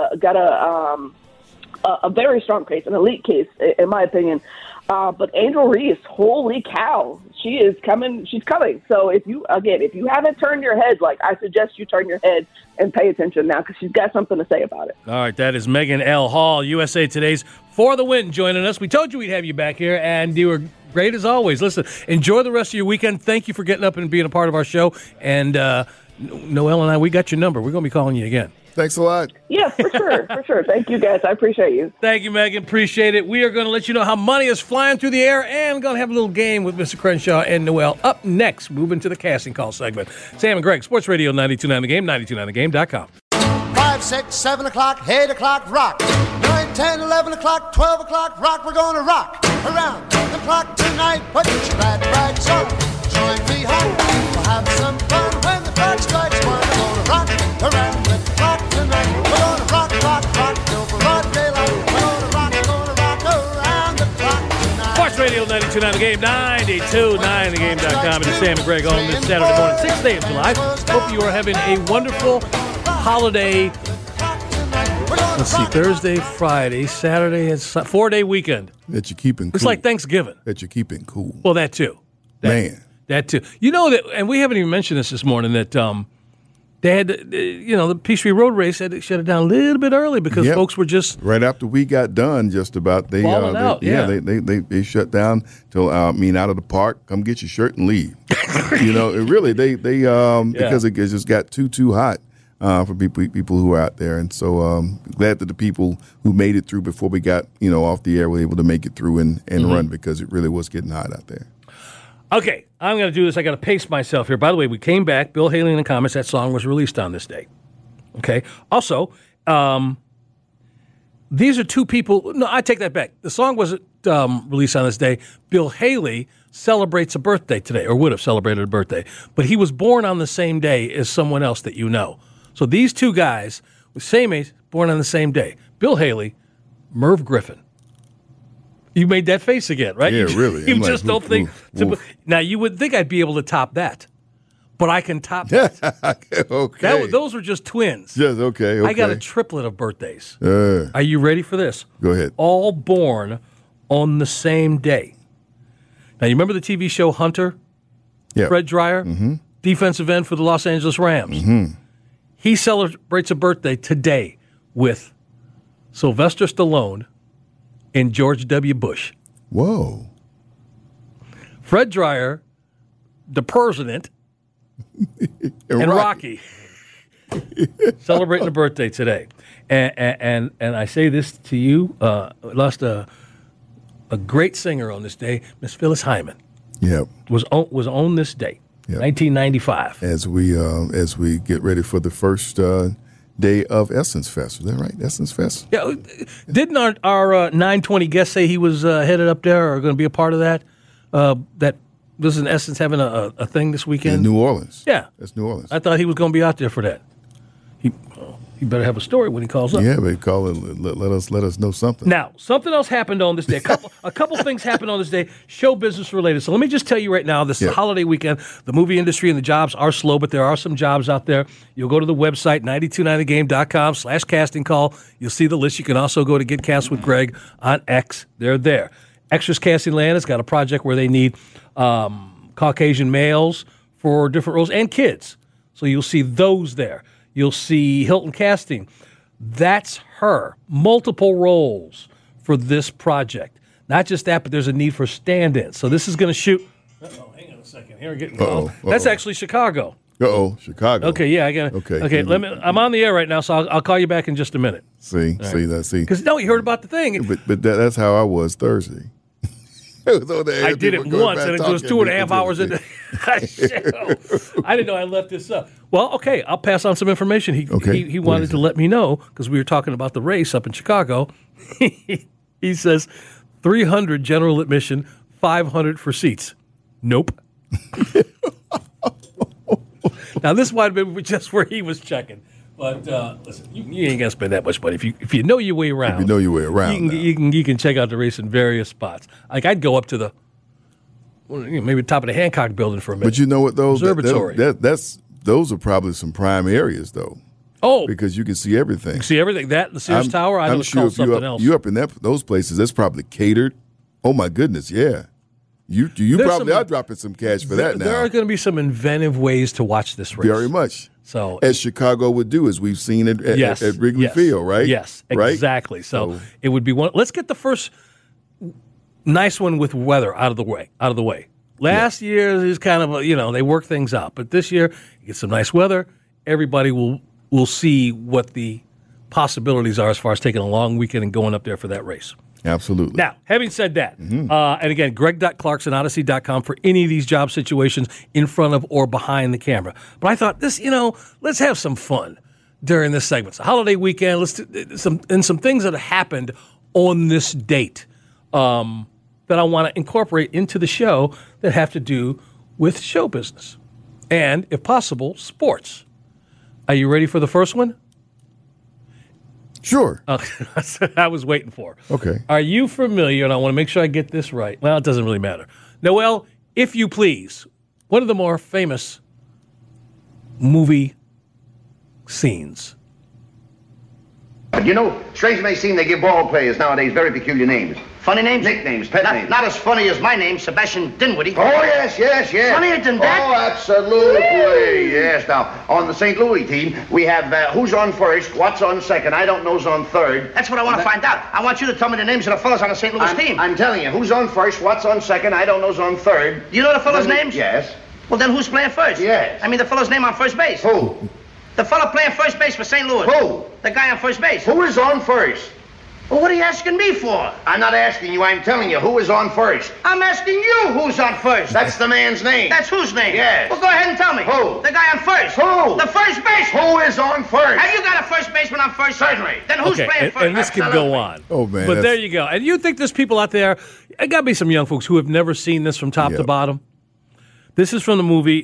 a very strong case, an elite case, in my opinion. But Angel Reese, holy cow, she is coming. She's coming. So if you haven't turned your head, I suggest you turn your head and pay attention now, because she's got something to say about it. All right, that is Megan L. Hall, USA Today's For the Win, joining us. We told you we'd have you back here, and you were great as always. Listen, enjoy the rest of your weekend. Thank you for getting up and being a part of our show. And Noelle and I, we got your number. We're going to be calling you again. Thanks a lot. Yeah, for sure. Thank you, guys. I appreciate you. Thank you, Megan. Appreciate it. We are going to let you know how money is flying through the air, and going to have a little game with Mr. Crenshaw and Noelle up next. Moving to the casting call segment. Sam and Greg, Sports Radio 92.9 The Game, 92.9thegame.com. 5, 6, 7 o'clock, 8 o'clock, rock. 9, 10, 11 o'clock, 12 o'clock, rock. We're going to rock around the clock tonight. Put your glad rags on. Join me home. We'll have some fun when the clock strikes 1. We're going to rock around the clock tonight. We're going to rock till broad daylight. We're going to rock around the clock tonight. Sports Radio 92.9 The Game, 92.9thegame.com. It is Sam and Greg on this Saturday morning, 6th day of July. Hope you are having a wonderful holiday. Let's see, Thursday, Friday, Saturday, and 4-day weekend. That you're keeping cool. It's like Thanksgiving. That you're keeping cool. Well, that too. That too. You know that, and we haven't even mentioned this morning, that they had, the Peachtree Road Race had to shut it down a little bit early because folks were just right after we got done. Just about they shut down till out of the park. Come get your shirt and leave. Because it just got too hot for people who are out there, and so glad that the people who made it through before we got off the air were able to make it through and run, because it really was getting hot out there. Okay, I'm going to do this. I got to pace myself here. By the way, we came back. Bill Haley in the comments. That song was released on this day. Okay. Also, these are two people. No, I take that back. The song wasn't released on this day. Bill Haley celebrates a birthday today, or would have celebrated a birthday, but he was born on the same day as someone else that you know. So these two guys, with same age, born on the same day. Bill Haley, Merv Griffin. You made that face again, right? Yeah, really. You just don't think. Now, you would think I'd be able to top that, but I can top that. Okay. Those were just twins. Yes, okay. I got a triplet of birthdays. Are you ready for this? Go ahead. All born on the same day. Now, you remember the TV show Hunter? Yeah. Fred Dreyer? Mm-hmm. Defensive end for the Los Angeles Rams. Mm-hmm. He celebrates a birthday today with Sylvester Stallone and George W. Bush. Whoa. Fred Dreyer, the president, and Rocky celebrating a birthday today. And I say this to you, lost a a great singer on this day, Miss Phyllis Hyman. Yep. Was on this day, 1995. As we get ready for the first day of Essence Fest. Is that right? Essence Fest? Yeah. Didn't our 920 guest say he was headed up there or going to be a part of that? That was in Essence having a thing this weekend? In New Orleans. Yeah. That's New Orleans. I thought he was going to be out there for that. He better have a story when he calls up. Yeah, but call and let us know something. Now, something else happened on this day. A couple things happened on this day, show business related. So let me just tell you right now, this is a holiday weekend. The movie industry and the jobs are slow, but there are some jobs out there. You'll go to the website, 929thegame.com/casting call. You'll see the list. You can also go to Get Cast with Greg on X. They're there. Extras Casting Land has got a project where they need Caucasian males for different roles and kids. So you'll see those there. You'll see Hilton Casting. That's her. Multiple roles for this project. Not just that, but there's a need for stand-ins. So this is going to shoot. Hang on a second. Here we're getting called. That's actually Chicago. Chicago. Okay, yeah, I got it. Okay. I'm on the air right now, so I'll call you back in just a minute. See. Because you heard about the thing. But that's how I was Thursday. I did it once, and it was 2.5 hours a day. I didn't know I left this up. Well, okay, I'll pass on some information. He wanted to let me know, because we were talking about the race up in Chicago. He says 300 general admission, 500 for seats. Nope. Now, this might have been just where he was checking. But listen, you ain't gonna spend that much money if you know your way around. If you know your way around, you can check out the race in various spots. Like I'd go up to the maybe top of the Hancock Building for a minute. But you know what? Those observatory. Those are probably some prime areas though. Oh, because you can see everything. You see everything. That the Sears Tower. I know it's called something else. You up in those places? That's probably catered. Oh my goodness, yeah. You probably are dropping some cash for that now. There are going to be some inventive ways to watch this race. Very much. So, as Chicago would do, as we've seen at Wrigley Field, right? Yes, exactly. Right? So it would be one. Let's get the first nice one with weather out of the way. Last year is kind of they work things out, but this year you get some nice weather. Everybody will see what the possibilities are as far as taking a long weekend and going up there for that race. Absolutely. Now, having said that, and again, greg.clarkson@odyssey.com for any of these job situations in front of or behind the camera. But I thought let's have some fun during this segment. It's a holiday weekend. Let's do some things that have happened on this date that I want to incorporate into the show that have to do with show business and, if possible, sports. Are you ready for the first one? Sure. I was waiting for. Okay. Are you familiar, and I want to make sure I get this right. Well, it doesn't really matter. Noel, if you please, one of the more famous movie scenes. But strange it may seem, they give ball players nowadays very peculiar names. Funny names? Nicknames, pet names. Not as funny as my name, Sebastian Dinwiddie. Oh, yes. Funnier than that? Oh, absolutely. Yes. Now, on the St. Louis team, we have who's on first, what's on second, I don't know's on third. That's what I want to find out. I want you to tell me the names of the fellas on the St. Louis team. I'm telling you, who's on first, what's on second, I don't know's on third. You know the fellas' names? Yes. Well, then who's playing first? Yes. I mean the fellow's name on first base. Who? The fellow playing first base for St. Louis. Who? The guy on first base. Who is on first? Well, what are you asking me for? I'm not asking you, I'm telling you, who is on first? I'm asking you who's on first. That's the man's name. That's whose name? Yes. Well, go ahead and tell me. Who? The guy on first. Who? The first baseman. Who is on first? Have you got a first baseman on first? Certainly. Then who's playing first? And this could go on. Oh, man. But there you go. And you think there's people out there, there got to be some young folks who have never seen this from top to bottom. This is from the movie,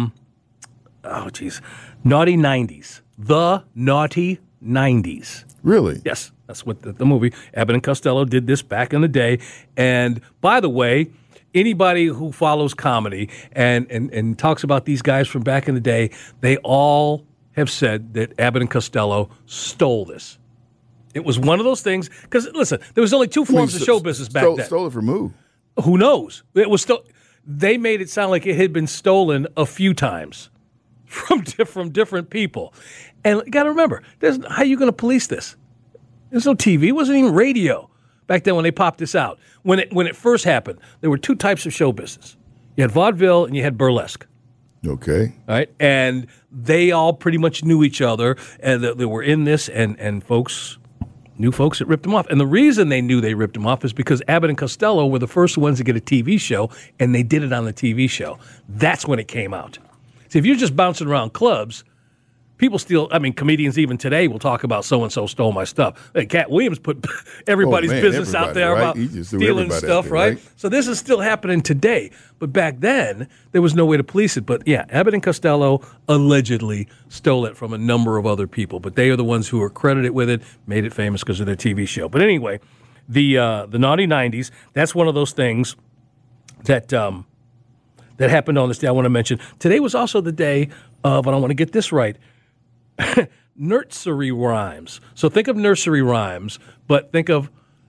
Naughty 90s. The Naughty 90s. Really? Yes. That's what the movie, Abbott and Costello did this back in the day. And by the way, anybody who follows comedy and talks about these guys from back in the day, they all have said that Abbott and Costello stole this. It was one of those things, because listen, there was only two forms of show business back then. Stole it from who? Who knows? It was they made it sound like it had been stolen a few times from different people. And you got to remember, how are you going to police this? There's no TV. It wasn't even radio back then when they popped this out. When it first happened, there were two types of show business. You had vaudeville and you had burlesque. Okay. All right. And they all pretty much knew each other, and they were in this, and folks knew folks that ripped them off. And the reason they knew they ripped them off is because Abbott and Costello were the first ones to get a TV show, and they did it on the TV show. That's when it came out. See, if you're just bouncing around clubs, people still, comedians even today will talk about so-and-so stole my stuff. Hey, Cat Williams put everybody's business out there about stealing stuff, right? So this is still happening today. But back then, there was no way to police it. But yeah, Abbott and Costello allegedly stole it from a number of other people. But they are the ones who are credited with it, made it famous because of their TV show. But anyway, the Naughty 90s, that's one of those things that happened on this day I want to mention. Today was also the day of, and I want to get this right, nursery rhymes. So think of nursery rhymes, but think of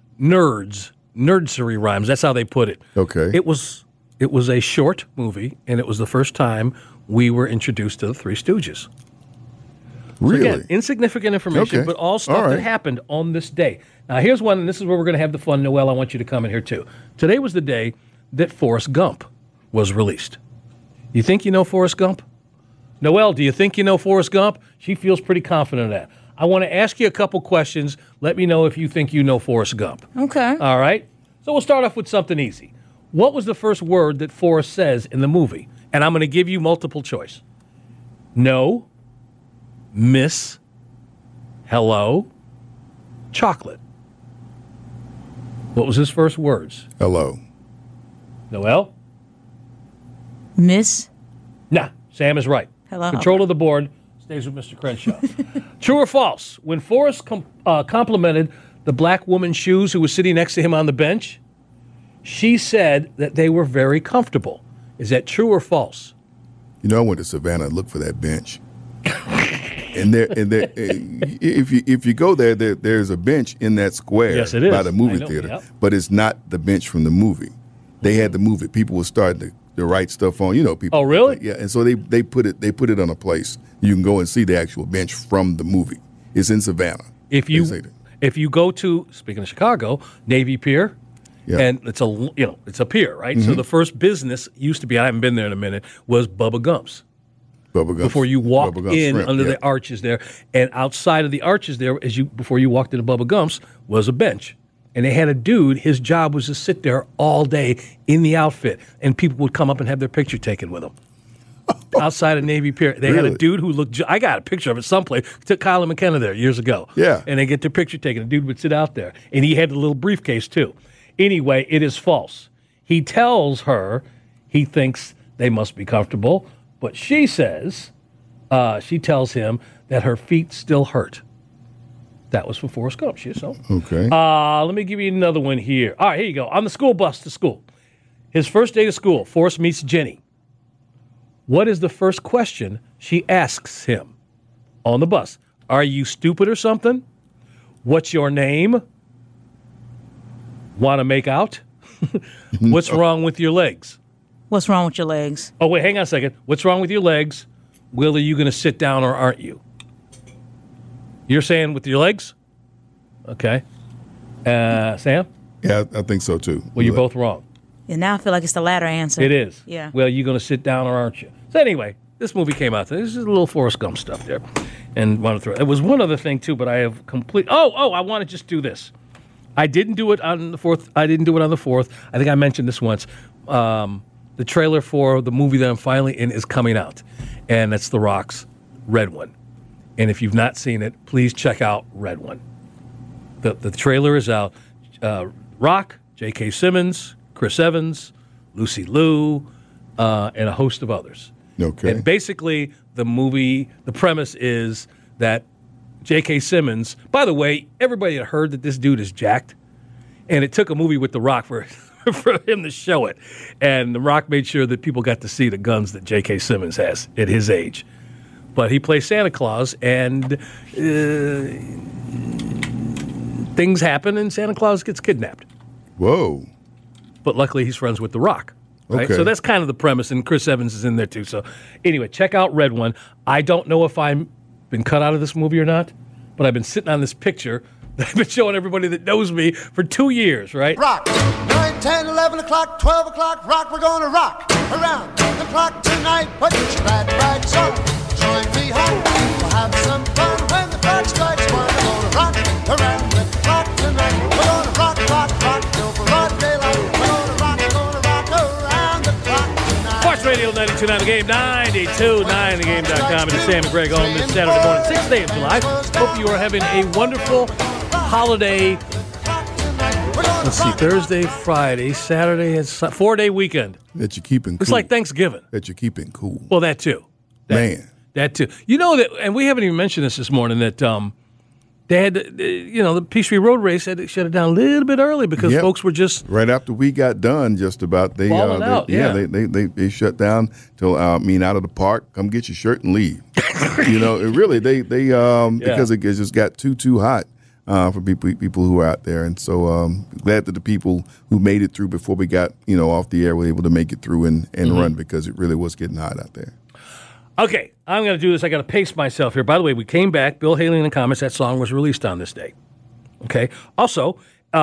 nerdsery rhymes. That's how they put it. Okay. It was a short movie, and it was the first time we were introduced to the Three Stooges. Really? So again, insignificant information, but all stuff that happened on this day. Now, here's one, and this is where we're going to have the fun. Noel, I want you to come in here, too. Today was the day that Forrest Gump was released. You think you know Forrest Gump? Noelle, do you think you know Forrest Gump? She feels pretty confident in that. I want to ask you a couple questions. Let me know if you think you know Forrest Gump. Okay. All right? So we'll start off with something easy. What was the first word that Forrest says in the movie? And I'm going to give you multiple choice. No, miss, hello, chocolate. What was his first words? Hello. Noelle? Miss? Nah, Sam is right. Hello. Control of the board stays with Mr. Crenshaw. True or false? When Forrest complimented the black woman's shoes who was sitting next to him on the bench, she said that they were very comfortable. Is that true or false? You know, I went to Savannah and looked for that bench. and if you go there, there's a bench in that square by the movie theater, but it's not the bench from the movie. They had to move it. People were starting to write stuff on, people. Oh, really? Yeah, and so they put it on a place. You can go and see the actual bench from the movie. It's in Savannah. If you go to, speaking of Chicago, Navy Pier, and it's a pier, right? Mm-hmm. So the first business used to be, I haven't been there in a minute, was Bubba Gump's. Before you walk in under the arches there, and outside of the arches there, before you walked into Bubba Gump's, was a bench. And they had a dude, his job was to sit there all day in the outfit, and people would come up and have their picture taken with him. Outside of Navy Pier. They had a dude who looked, I got a picture of it someplace, took Kyla McKenna there years ago. Yeah. And they get their picture taken. The dude would sit out there, and he had a little briefcase too. Anyway, it is false. He tells her he thinks they must be comfortable, but she says, she tells him that her feet still hurt. That was for Forrest Gump. Okay. Let me give you another one here. All right, here you go. On the school bus to school. His first day to school, Forrest meets Jenny. What is the first question she asks him on the bus? Are you stupid or something? What's your name? Want to make out? What's wrong with your legs? What's wrong with your legs? Oh, wait, hang on a second. What's wrong with your legs? Will, are you going to sit down or aren't you? You're saying with your legs? Okay. Sam? Yeah, I think so too. Well, you're both wrong. Yeah, now I feel like it's the latter answer. It is. Yeah. Well, you going to sit down or aren't you? So anyway, this movie came out. This is a little Forrest Gump stuff there. And wanted to throw. It was one other thing too, but I have complete. I want to just do this. I didn't do it on the 4th. I think I mentioned this once. The trailer for the movie that I'm finally in is coming out, and it's The Rock's Red One. And if you've not seen it, please check out Red One. The trailer is out. Rock, J.K. Simmons, Chris Evans, Lucy Liu, and a host of others. Okay. And basically, the premise is that J.K. Simmons, by the way, everybody had heard that this dude is jacked, and it took a movie with The Rock for him to show it. And The Rock made sure that people got to see the guns that J.K. Simmons has at his age. But he plays Santa Claus, and things happen, and Santa Claus gets kidnapped. Whoa. But luckily, he's friends with The Rock. Right? Okay. So that's kind of the premise, and Chris Evans is in there, too. So anyway, check out Red One. I don't know if I've been cut out of this movie or not, but I've been sitting on this picture that I've been showing everybody that knows me for 2 years, right? Rock. 9, 10, 11 o'clock, 12 o'clock, rock, we're gonna rock around the clock tonight. Put your glad rags on. Join me home, we'll have some fun when the clock strikes 1. We're gonna rock around the Radio 92.9 The Game, 92.9thegame.com. It's Sam and Greg on this Saturday morning, 6th day of July. Hope you are having a wonderful holiday. Let's see, Thursday, Friday, Saturday, it's a 4-day weekend. That you're keeping cool. It's like Thanksgiving. That you're keeping cool. Well, that too. That too. You know that, and we haven't even mentioned this morning, that they had, the Peachtree Road Race had to shut it down a little bit early because folks were just right after we got done. Just about they shut down till out of the park. Come get your shirt and leave. Because it just got too hot for people who are out there, and so glad that the people who made it through before we got off the air were able to make it through and run because it really was getting hot out there. Okay, I'm going to do this. I got to pace myself here. By the way, we came back. Bill Haley in the comments. That song was released on this day. Okay. Also,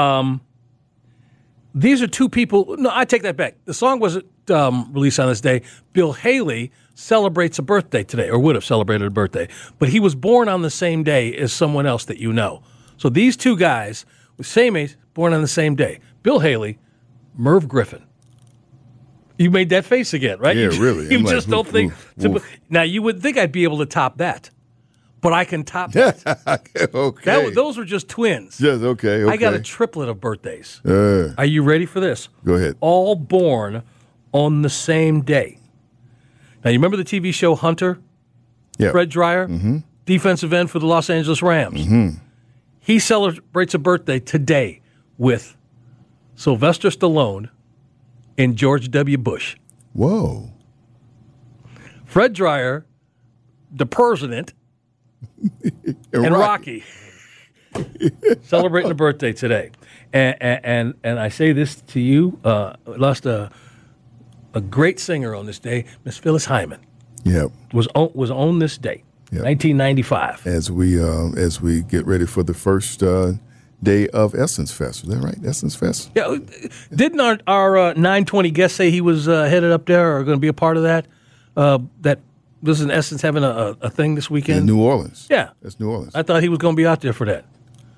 these are two people. No, I take that back. The song wasn't released on this day. Bill Haley celebrates a birthday today, or would have celebrated a birthday, but he was born on the same day as someone else that you know. So these two guys, with same age, born on the same day. Bill Haley, Merv Griffin. You made that face again, right? Yeah, really. You just don't think. Now, you would think I'd be able to top that, but I can top that. Okay. Those were just twins. Yes, okay. I got a triplet of birthdays. Are you ready for this? Go ahead. All born on the same day. Now, you remember the TV show Hunter? Yeah. Fred Dreyer? Mm-hmm. Defensive end for the Los Angeles Rams. Mm-hmm. He celebrates a birthday today with Sylvester Stallone and George W. Bush. Whoa. Fred Dreyer, the president, and Rocky celebrating a birthday today. And I say this to you, lost a great singer on this day, Miss Phyllis Hyman. Yep. Was on this day, 1995. As we get ready for the first day of Essence Fest. Is that right? Essence Fest? Yeah. Didn't our 920 guest say he was headed up there or going to be a part of that? That this is in Essence having a thing this weekend? In New Orleans. Yeah. That's New Orleans. I thought he was going to be out there for that.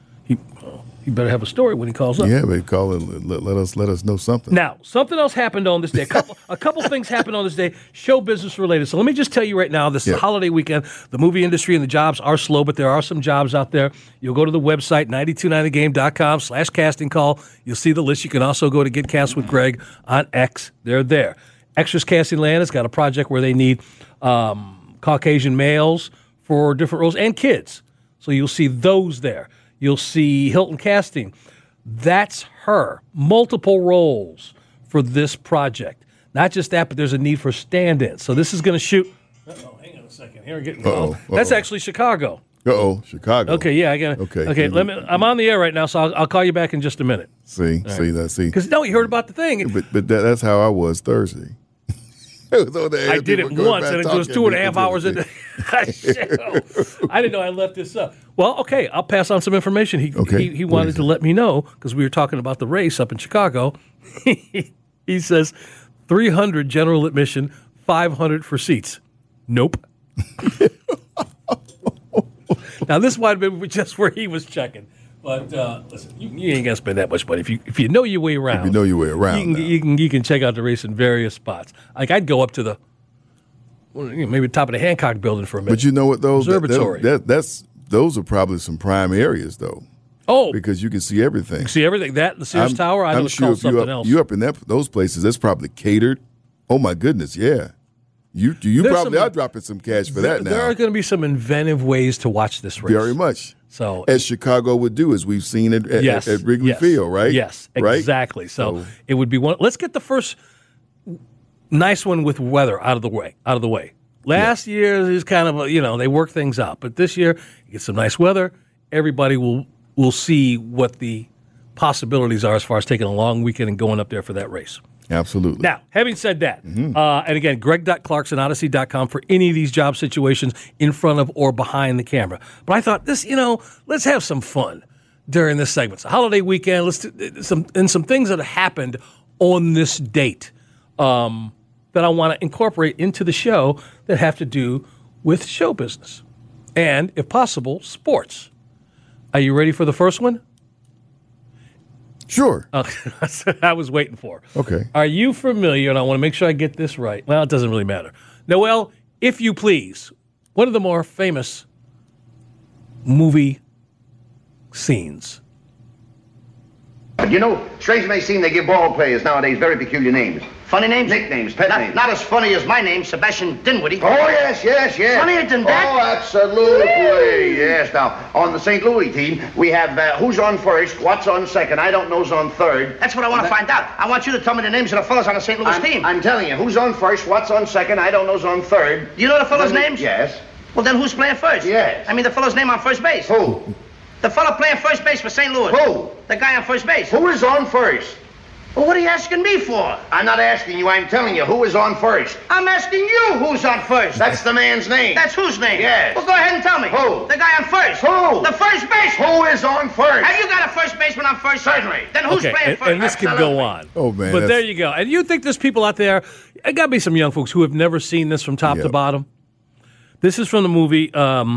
He better have a story when he calls up. Yeah, but call and let us know something. Now, something else happened on this day. A couple things happened on this day, show business related. So let me just tell you right now, this is a holiday weekend. The movie industry and the jobs are slow, but there are some jobs out there. You'll go to the website, 929thegame.com/casting call. You'll see the list. You can also go to Get Cast with Greg on X. They're there. Extras Casting Land has got a project where they need Caucasian males for different roles and kids. So you'll see those there. You'll see Hilton Casting. That's her. Multiple roles for this project. Not just that, but there's a need for stand-ins. So this is going to shoot. Hang on a second. Here we're getting involved. That's actually Chicago. Chicago. Okay, yeah, I got it. Okay. I'm on the air right now, so I'll call you back in just a minute. See. Because you heard about the thing. But that's how I was Thursday. I did it once, and it was 2.5 hours into the show. I didn't know I left this up. Well, okay, I'll pass on some information. He wanted to let me know, because we were talking about the race up in Chicago. He says 300 general admission, 500 for seats. Nope. Now, this might have been just where he was checking. But listen, you ain't gonna spend that much money if you know your way around. If you know your way around, you can check out the race in various spots. Like I'd go up to maybe the top of the Hancock Building for a minute. But you know what? Those observatory. Those are probably some prime areas, though. Oh, because you can see everything. You can see everything. That the Sears Tower. I know it's called something else. You up in those places? That's probably catered. Oh my goodness, yeah. You probably are dropping some cash for that now. There are going to be some inventive ways to watch this race. Very much. So, as Chicago would do, as we've seen it at Wrigley Field, right? Yes, exactly. So it would be one. Let's get the first nice one with weather out of the way. Last year is kind of they work things out, but this year you get some nice weather. Everybody will see what the possibilities are as far as taking a long weekend and going up there for that race. Absolutely. Now, having said that, and again, greg.clarkson@odyssey.com for any of these job situations in front of or behind the camera. But I thought let's have some fun during this segment. It's a holiday weekend. Let's do some things that have happened on this date that I want to incorporate into the show that have to do with show business and, if possible, sports. Are you ready for the first one? Sure. I was waiting for. Okay. Are you familiar, and I want to make sure I get this right. Well, it doesn't really matter. Noel, if you please, one of the more famous movie scenes. You know, strange may seem, they give ball players nowadays very peculiar names. Funny names? Nicknames, pet names. Not as funny as my name, Sebastian Dinwiddie. Oh, yes. Funnier than that? Oh, absolutely. Yes. Now, on the St. Louis team, we have who's on first, what's on second, I don't know's on third. That's what I want to find out. I want you to tell me the names of the fellas on the St. Louis team. I'm telling you, who's on first, what's on second, I don't know's on third. Do you know the fellas' names? Yes. Well, then who's playing first? Yes. I mean the fellow's name on first base. Who? The fellow playing first base for St. Louis. Who? The guy on first base. Who is on first? Well, what are you asking me for? I'm not asking you, I'm telling you, who is on first? I'm asking you who's on first. That's the man's name. That's whose name? Yes. Well, go ahead and tell me. Who? The guy on first. Who? The first baseman. Who is on first? Have you got a first baseman on first? Certainly. Then who's playing first? And this can go on. Oh, man. But there you go. And you think there's people out there, there got to be some young folks who have never seen this from top to bottom. This is from the movie,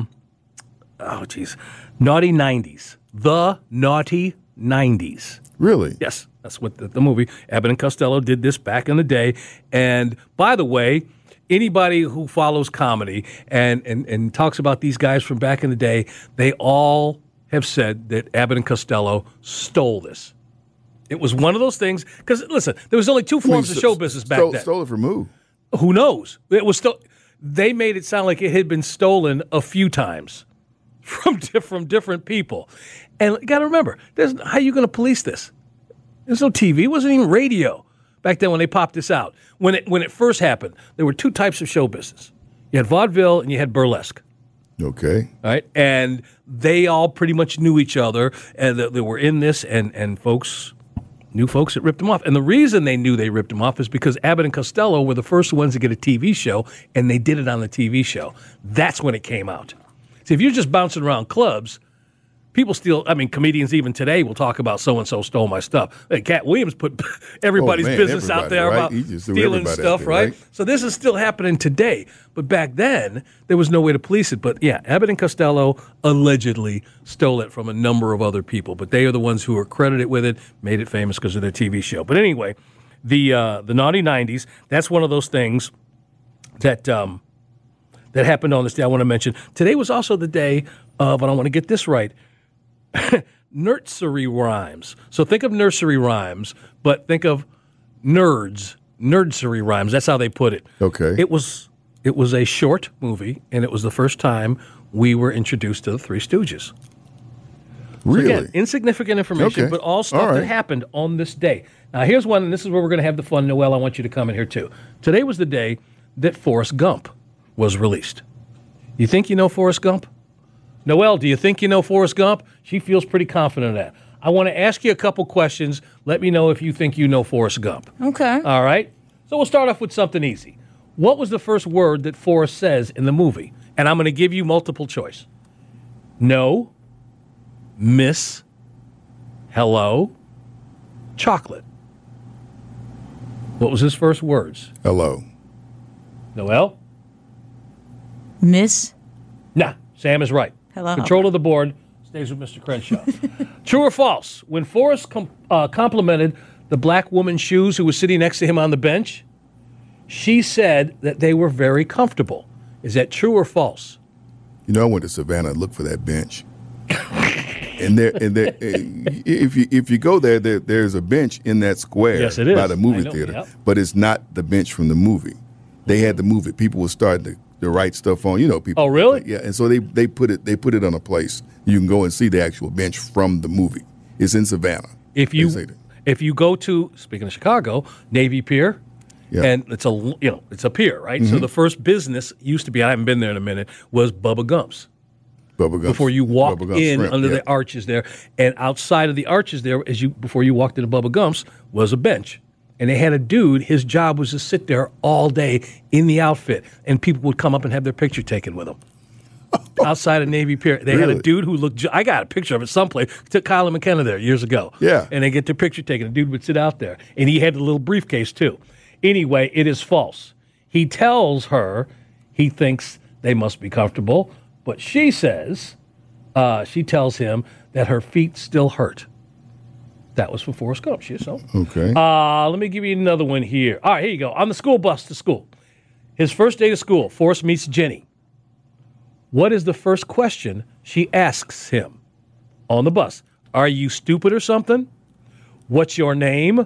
Naughty 90s. The Naughty 90s. Really? Yes, that's what the movie. Abbott and Costello did this back in the day. And by the way, anybody who follows comedy and talks about these guys from back in the day, they all have said that Abbott and Costello stole this. It was one of those things, because, listen, there was only two forms of show business back then. Stole it from who? Who knows? It was they made it sound like it had been stolen a few times from different people. And you got to remember, how are you going to police this? There's no TV. It wasn't even radio back then when they popped this out. When it first happened, there were two types of show business. You had vaudeville and you had burlesque. Okay. All right? And they all pretty much knew each other, and they were in this, and folks knew folks that ripped them off. And the reason they knew they ripped them off is because Abbott and Costello were the first ones to get a TV show, and they did it on the TV show. That's when it came out. See, if you're just bouncing around clubs, people still, comedians even today will talk about so-and-so stole my stuff. Hey, Cat Williams put everybody's business out there right? about stealing stuff, right? So this is still happening today. But back then, there was no way to police it. But yeah, Abbott and Costello allegedly stole it from a number of other people. But they are the ones who are credited with it, made it famous because of their TV show. But anyway, the Naughty 90s, that's one of those things that happened on this day I want to mention. Today was also the day of, and I want to get this right, nursery rhymes. So think of nursery rhymes, but think of nursery rhymes. That's how they put it. Okay. It was a short movie, and it was the first time we were introduced to the Three Stooges. Really? So again, insignificant information, Okay. but all stuff that happened on this day. Now, here's one, and this is where we're going to have the fun. Noel, I want you to come in here, too. Today was the day that Forrest Gump was released. You think you know Forrest Gump? Noel, do you think you know Forrest Gump? She feels pretty confident in that. I want to ask you a couple questions. Let me know if you think you know Forrest Gump. Okay. All right? So we'll start off with something easy. What was the first word that Forrest says in the movie? And I'm going to give you multiple choice. No, miss, hello, chocolate. What was his first words? Hello. Noel? Miss? Nah, Sam is right. Hello. Control of the board stays with Mr. Crenshaw. True or false? When Forrest complimented the black woman's shoes who was sitting next to him on the bench, she said that they were very comfortable. Is that true or false? You know, I went to Savannah and looked for that bench. and if you go there, there's a bench in that square Yes, it is. by the movie I know, theater, yep. but it's not the bench from the movie. They had to move it. People were starting to write stuff on. You know, people. Oh, really? Yeah, and so they put it on a place. You can go and see the actual bench from the movie. It's in Savannah. If you go to, speaking of Chicago, Navy Pier, Yeah. and it's a pier, right? So the first business used to be, I haven't been there in a minute, was Bubba Gump's. Bubba Gump's. Before you walked Bubba Gump's in shrimp, under yeah. the arches there, and outside of the arches there, before you walked into Bubba Gump's, was a bench. And they had a dude, his job was to sit there all day in the outfit, and people would come up and have their picture taken with him. Outside of Navy Pier. They had a dude who looked, I got a picture of it someplace, took Kyla McKenna there years ago. Yeah. And they get their picture taken. The dude would sit out there, and he had a little briefcase too. Anyway, it is false. He tells her he thinks they must be comfortable, but she says, she tells him that her feet still hurt. That was from Forrest Gump. So. Okay. Let me give you another one here. All right, here you go. On the school bus to school. His first day to school, Forrest meets Jenny. What is the first question she asks him on the bus? Are you stupid or something? What's your name?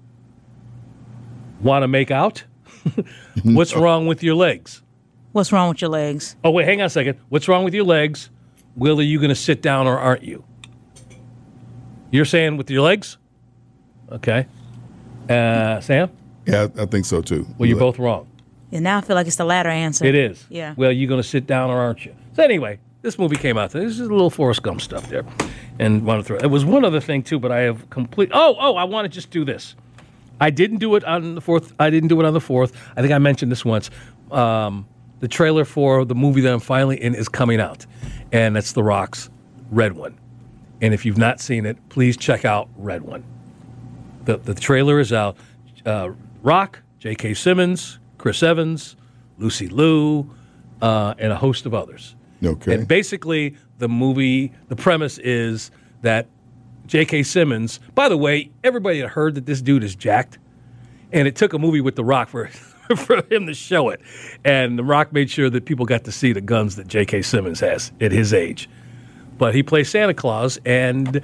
Want to make out? What's wrong with your legs? What's wrong with your legs? Oh, wait, hang on a second. What's wrong with your legs? Will, are you going to sit down or aren't you? You're saying with your legs? Okay. Sam? Yeah, I think so too. Well, you're both wrong. And now I feel like it's the latter answer. It is. Yeah. Well, you going to sit down or aren't you? So anyway, this movie came out. This is a little Forrest Gump stuff there. And want to throw. It was one other thing too, but I have complete. I want to just do this. I didn't do it on the 4th. I think I mentioned this once. The trailer for the movie that I'm finally in is coming out, and that's The Rock's Red One. And if you've not seen it, please check out Red One. The trailer is out. Rock, J.K. Simmons, Chris Evans, Lucy Liu, and a host of others. Okay. And basically, the premise is that J.K. Simmons, by the way, everybody had heard that this dude is jacked, and it took a movie with The Rock for him to show it. And The Rock made sure that people got to see the guns that J.K. Simmons has at his age. But he plays Santa Claus, and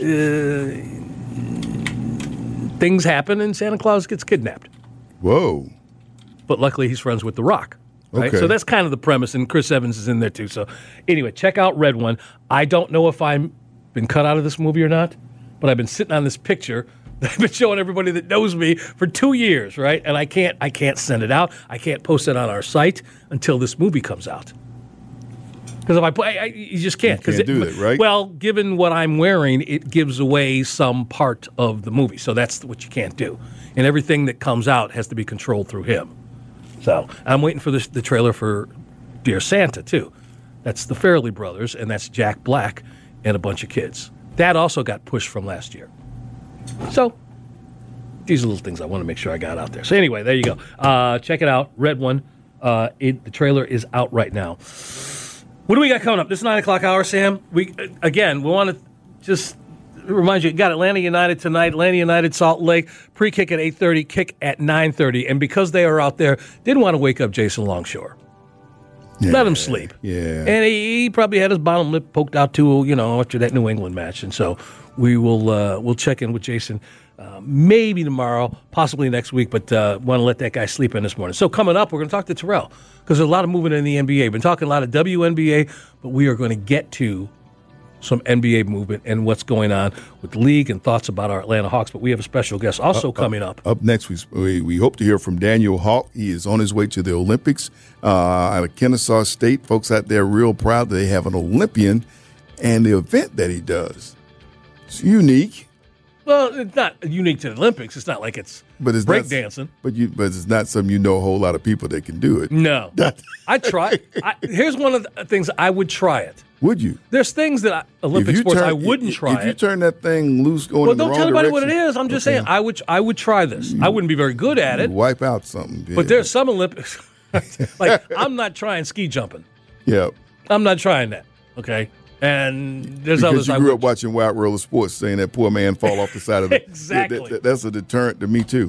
things happen, and Santa Claus gets kidnapped. Whoa. But luckily, he's friends with The Rock. Right? Okay. So that's kind of the premise, and Chris Evans is in there too. So anyway, check out Red One. I don't know if I've been cut out of this movie or not, but I've been sitting on this picture that I've been showing everybody that knows me for 2 years, right? And I can't send it out. I can't post it on our site until this movie comes out. Because if I play, you just can't. You can't do that, right? Well, given what I'm wearing, it gives away some part of the movie. So that's what you can't do. And everything that comes out has to be controlled through him. So I'm waiting for the trailer for Dear Santa, too. That's the Farrelly brothers, and that's Jack Black and a bunch of kids. That also got pushed from last year. So these are little things I want to make sure I got out there. So anyway, there you go. Check it out, Red One. The trailer is out right now. What do we got coming up? This 9 o'clock hour, Sam. We want to just remind you, got Atlanta United tonight. Atlanta United, Salt Lake. Pre-kick at 8:30, kick at 9:30. And because they are out there, didn't want to wake up Jason Longshore. Yeah, let him sleep. Yeah. And he probably had his bottom lip poked out too, after that New England match. And so we'll check in with Jason maybe tomorrow, possibly next week, but want to let that guy sleep in this morning. So coming up, we're going to talk to Terrell because there's a lot of movement in the NBA. Been talking a lot of WNBA, but we are going to get to some NBA movement and what's going on with the league and thoughts about our Atlanta Hawks. But we have a special guest also coming up. Up next, we hope to hear from Daniel Hawk. He is on his way to the Olympics out of Kennesaw State. Folks out there real proud that they have an Olympian and the event that he does. It's unique. Well, it's not unique to the Olympics. It's not like it's breakdancing. But it's not something a whole lot of people that can do it. No. I'd try. Here's one of the things I would try it. Would you? There's things that Olympic sports I wouldn't try it. If you turn that thing loose going in the wrong direction. Well, don't tell anybody what it is. I'm just saying I would try this. I wouldn't be very good at it. Wipe out something. Yeah. But there's some Olympics. Like, I'm not trying ski jumping. Yeah. I'm not trying that. Okay. And there's others. Because you grew up watching Wild World of Sports, saying that poor man fall off the side of it. Exactly. That's a deterrent to me too.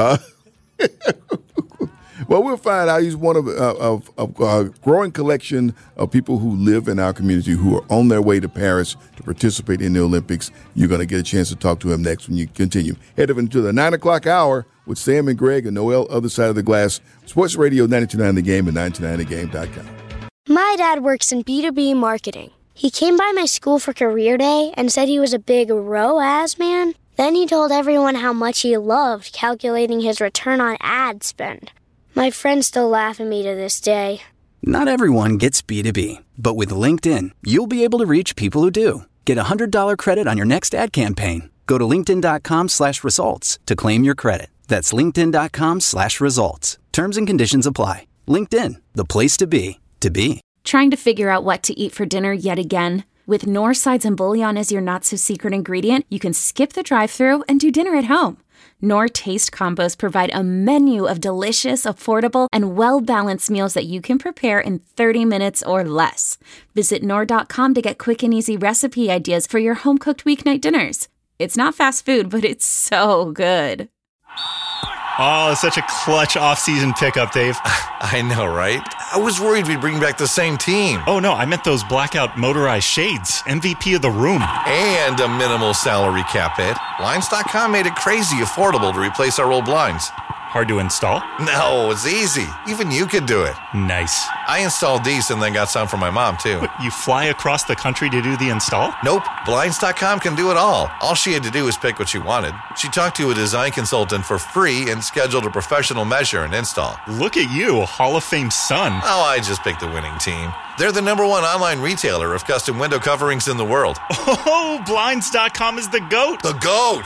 Well, we'll find out. He's one of a growing collection of people who live in our community who are on their way to Paris to participate in the Olympics. You're going to get a chance to talk to him next when you continue. Head up into the 9 o'clock hour with Sam and Greg and Noel, Other Side of the Glass. Sports Radio 92.9 The Game and 929thegame.com. My dad works in B2B marketing. He came by my school for career day and said he was a big ROAS man. Then he told everyone how much he loved calculating his return on ad spend. My friends still laugh at me to this day. Not everyone gets B2B, but with LinkedIn, you'll be able to reach people who do. Get a $100 credit on your next ad campaign. Go to linkedin.com/results to claim your credit. That's linkedin.com/results. Terms and conditions apply. LinkedIn, the place to be, to be. Trying to figure out what to eat for dinner yet again? With Knorr sides and bouillon as your not-so-secret ingredient, you can skip the drive-thru and do dinner at home. Knorr Taste Combos provide a menu of delicious, affordable, and well-balanced meals that you can prepare in 30 minutes or less. Visit Knorr.com to get quick and easy recipe ideas for your home-cooked weeknight dinners. It's not fast food, but it's so good. Oh, such a clutch off-season pickup, Dave. I know, right? I was worried we'd bring back the same team. Oh, no, I meant those blackout motorized shades. MVP of the room. And a minimal salary cap hit. Blinds.com made it crazy affordable to replace our old blinds. Hard to install? No, it's easy. Even you could do it. Nice. I installed these and then got some for my mom, too. What, you fly across the country to do the install? Nope. Blinds.com can do it all. All she had to do was pick what she wanted. She talked to a design consultant for free and scheduled a professional measure and install. Look at you, Hall of Fame son. Oh, I just picked the winning team. They're the #1 online retailer of custom window coverings in the world. Oh, Blinds.com is the GOAT. The GOAT!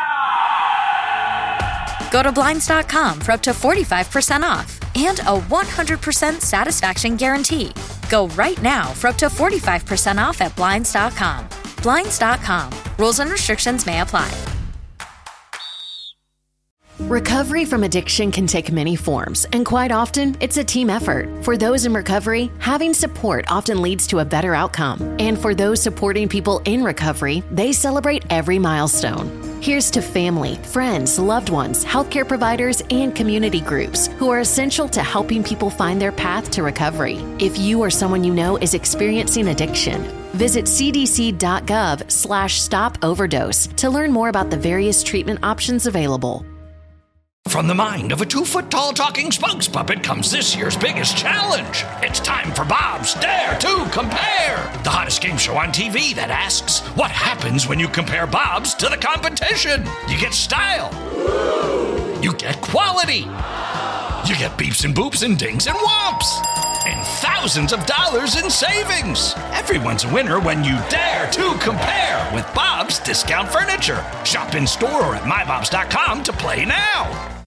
Go to Blinds.com for up to 45% off and a 100% satisfaction guarantee. Go right now for up to 45% off at Blinds.com. Blinds.com. Rules and restrictions may apply. Recovery from addiction can take many forms, and quite often, it's a team effort. For those in recovery, having support often leads to a better outcome. And for those supporting people in recovery, they celebrate every milestone. Here's to family, friends, loved ones, healthcare providers, and community groups who are essential to helping people find their path to recovery. If you or someone you know is experiencing addiction, visit cdc.gov/stop-overdose to learn more about the various treatment options available. From the mind of a 2-foot-tall talking spokes puppet comes this year's biggest challenge. It's time for Bob's Dare to Compare, the hottest game show on TV that asks, what happens when you compare Bob's to the competition? You get style. You get quality. You get beeps and boops and dings and whomps. And thousands of dollars in savings. Everyone's a winner when you dare to compare with Bob's Discount Furniture. Shop in store or at mybobs.com to play now.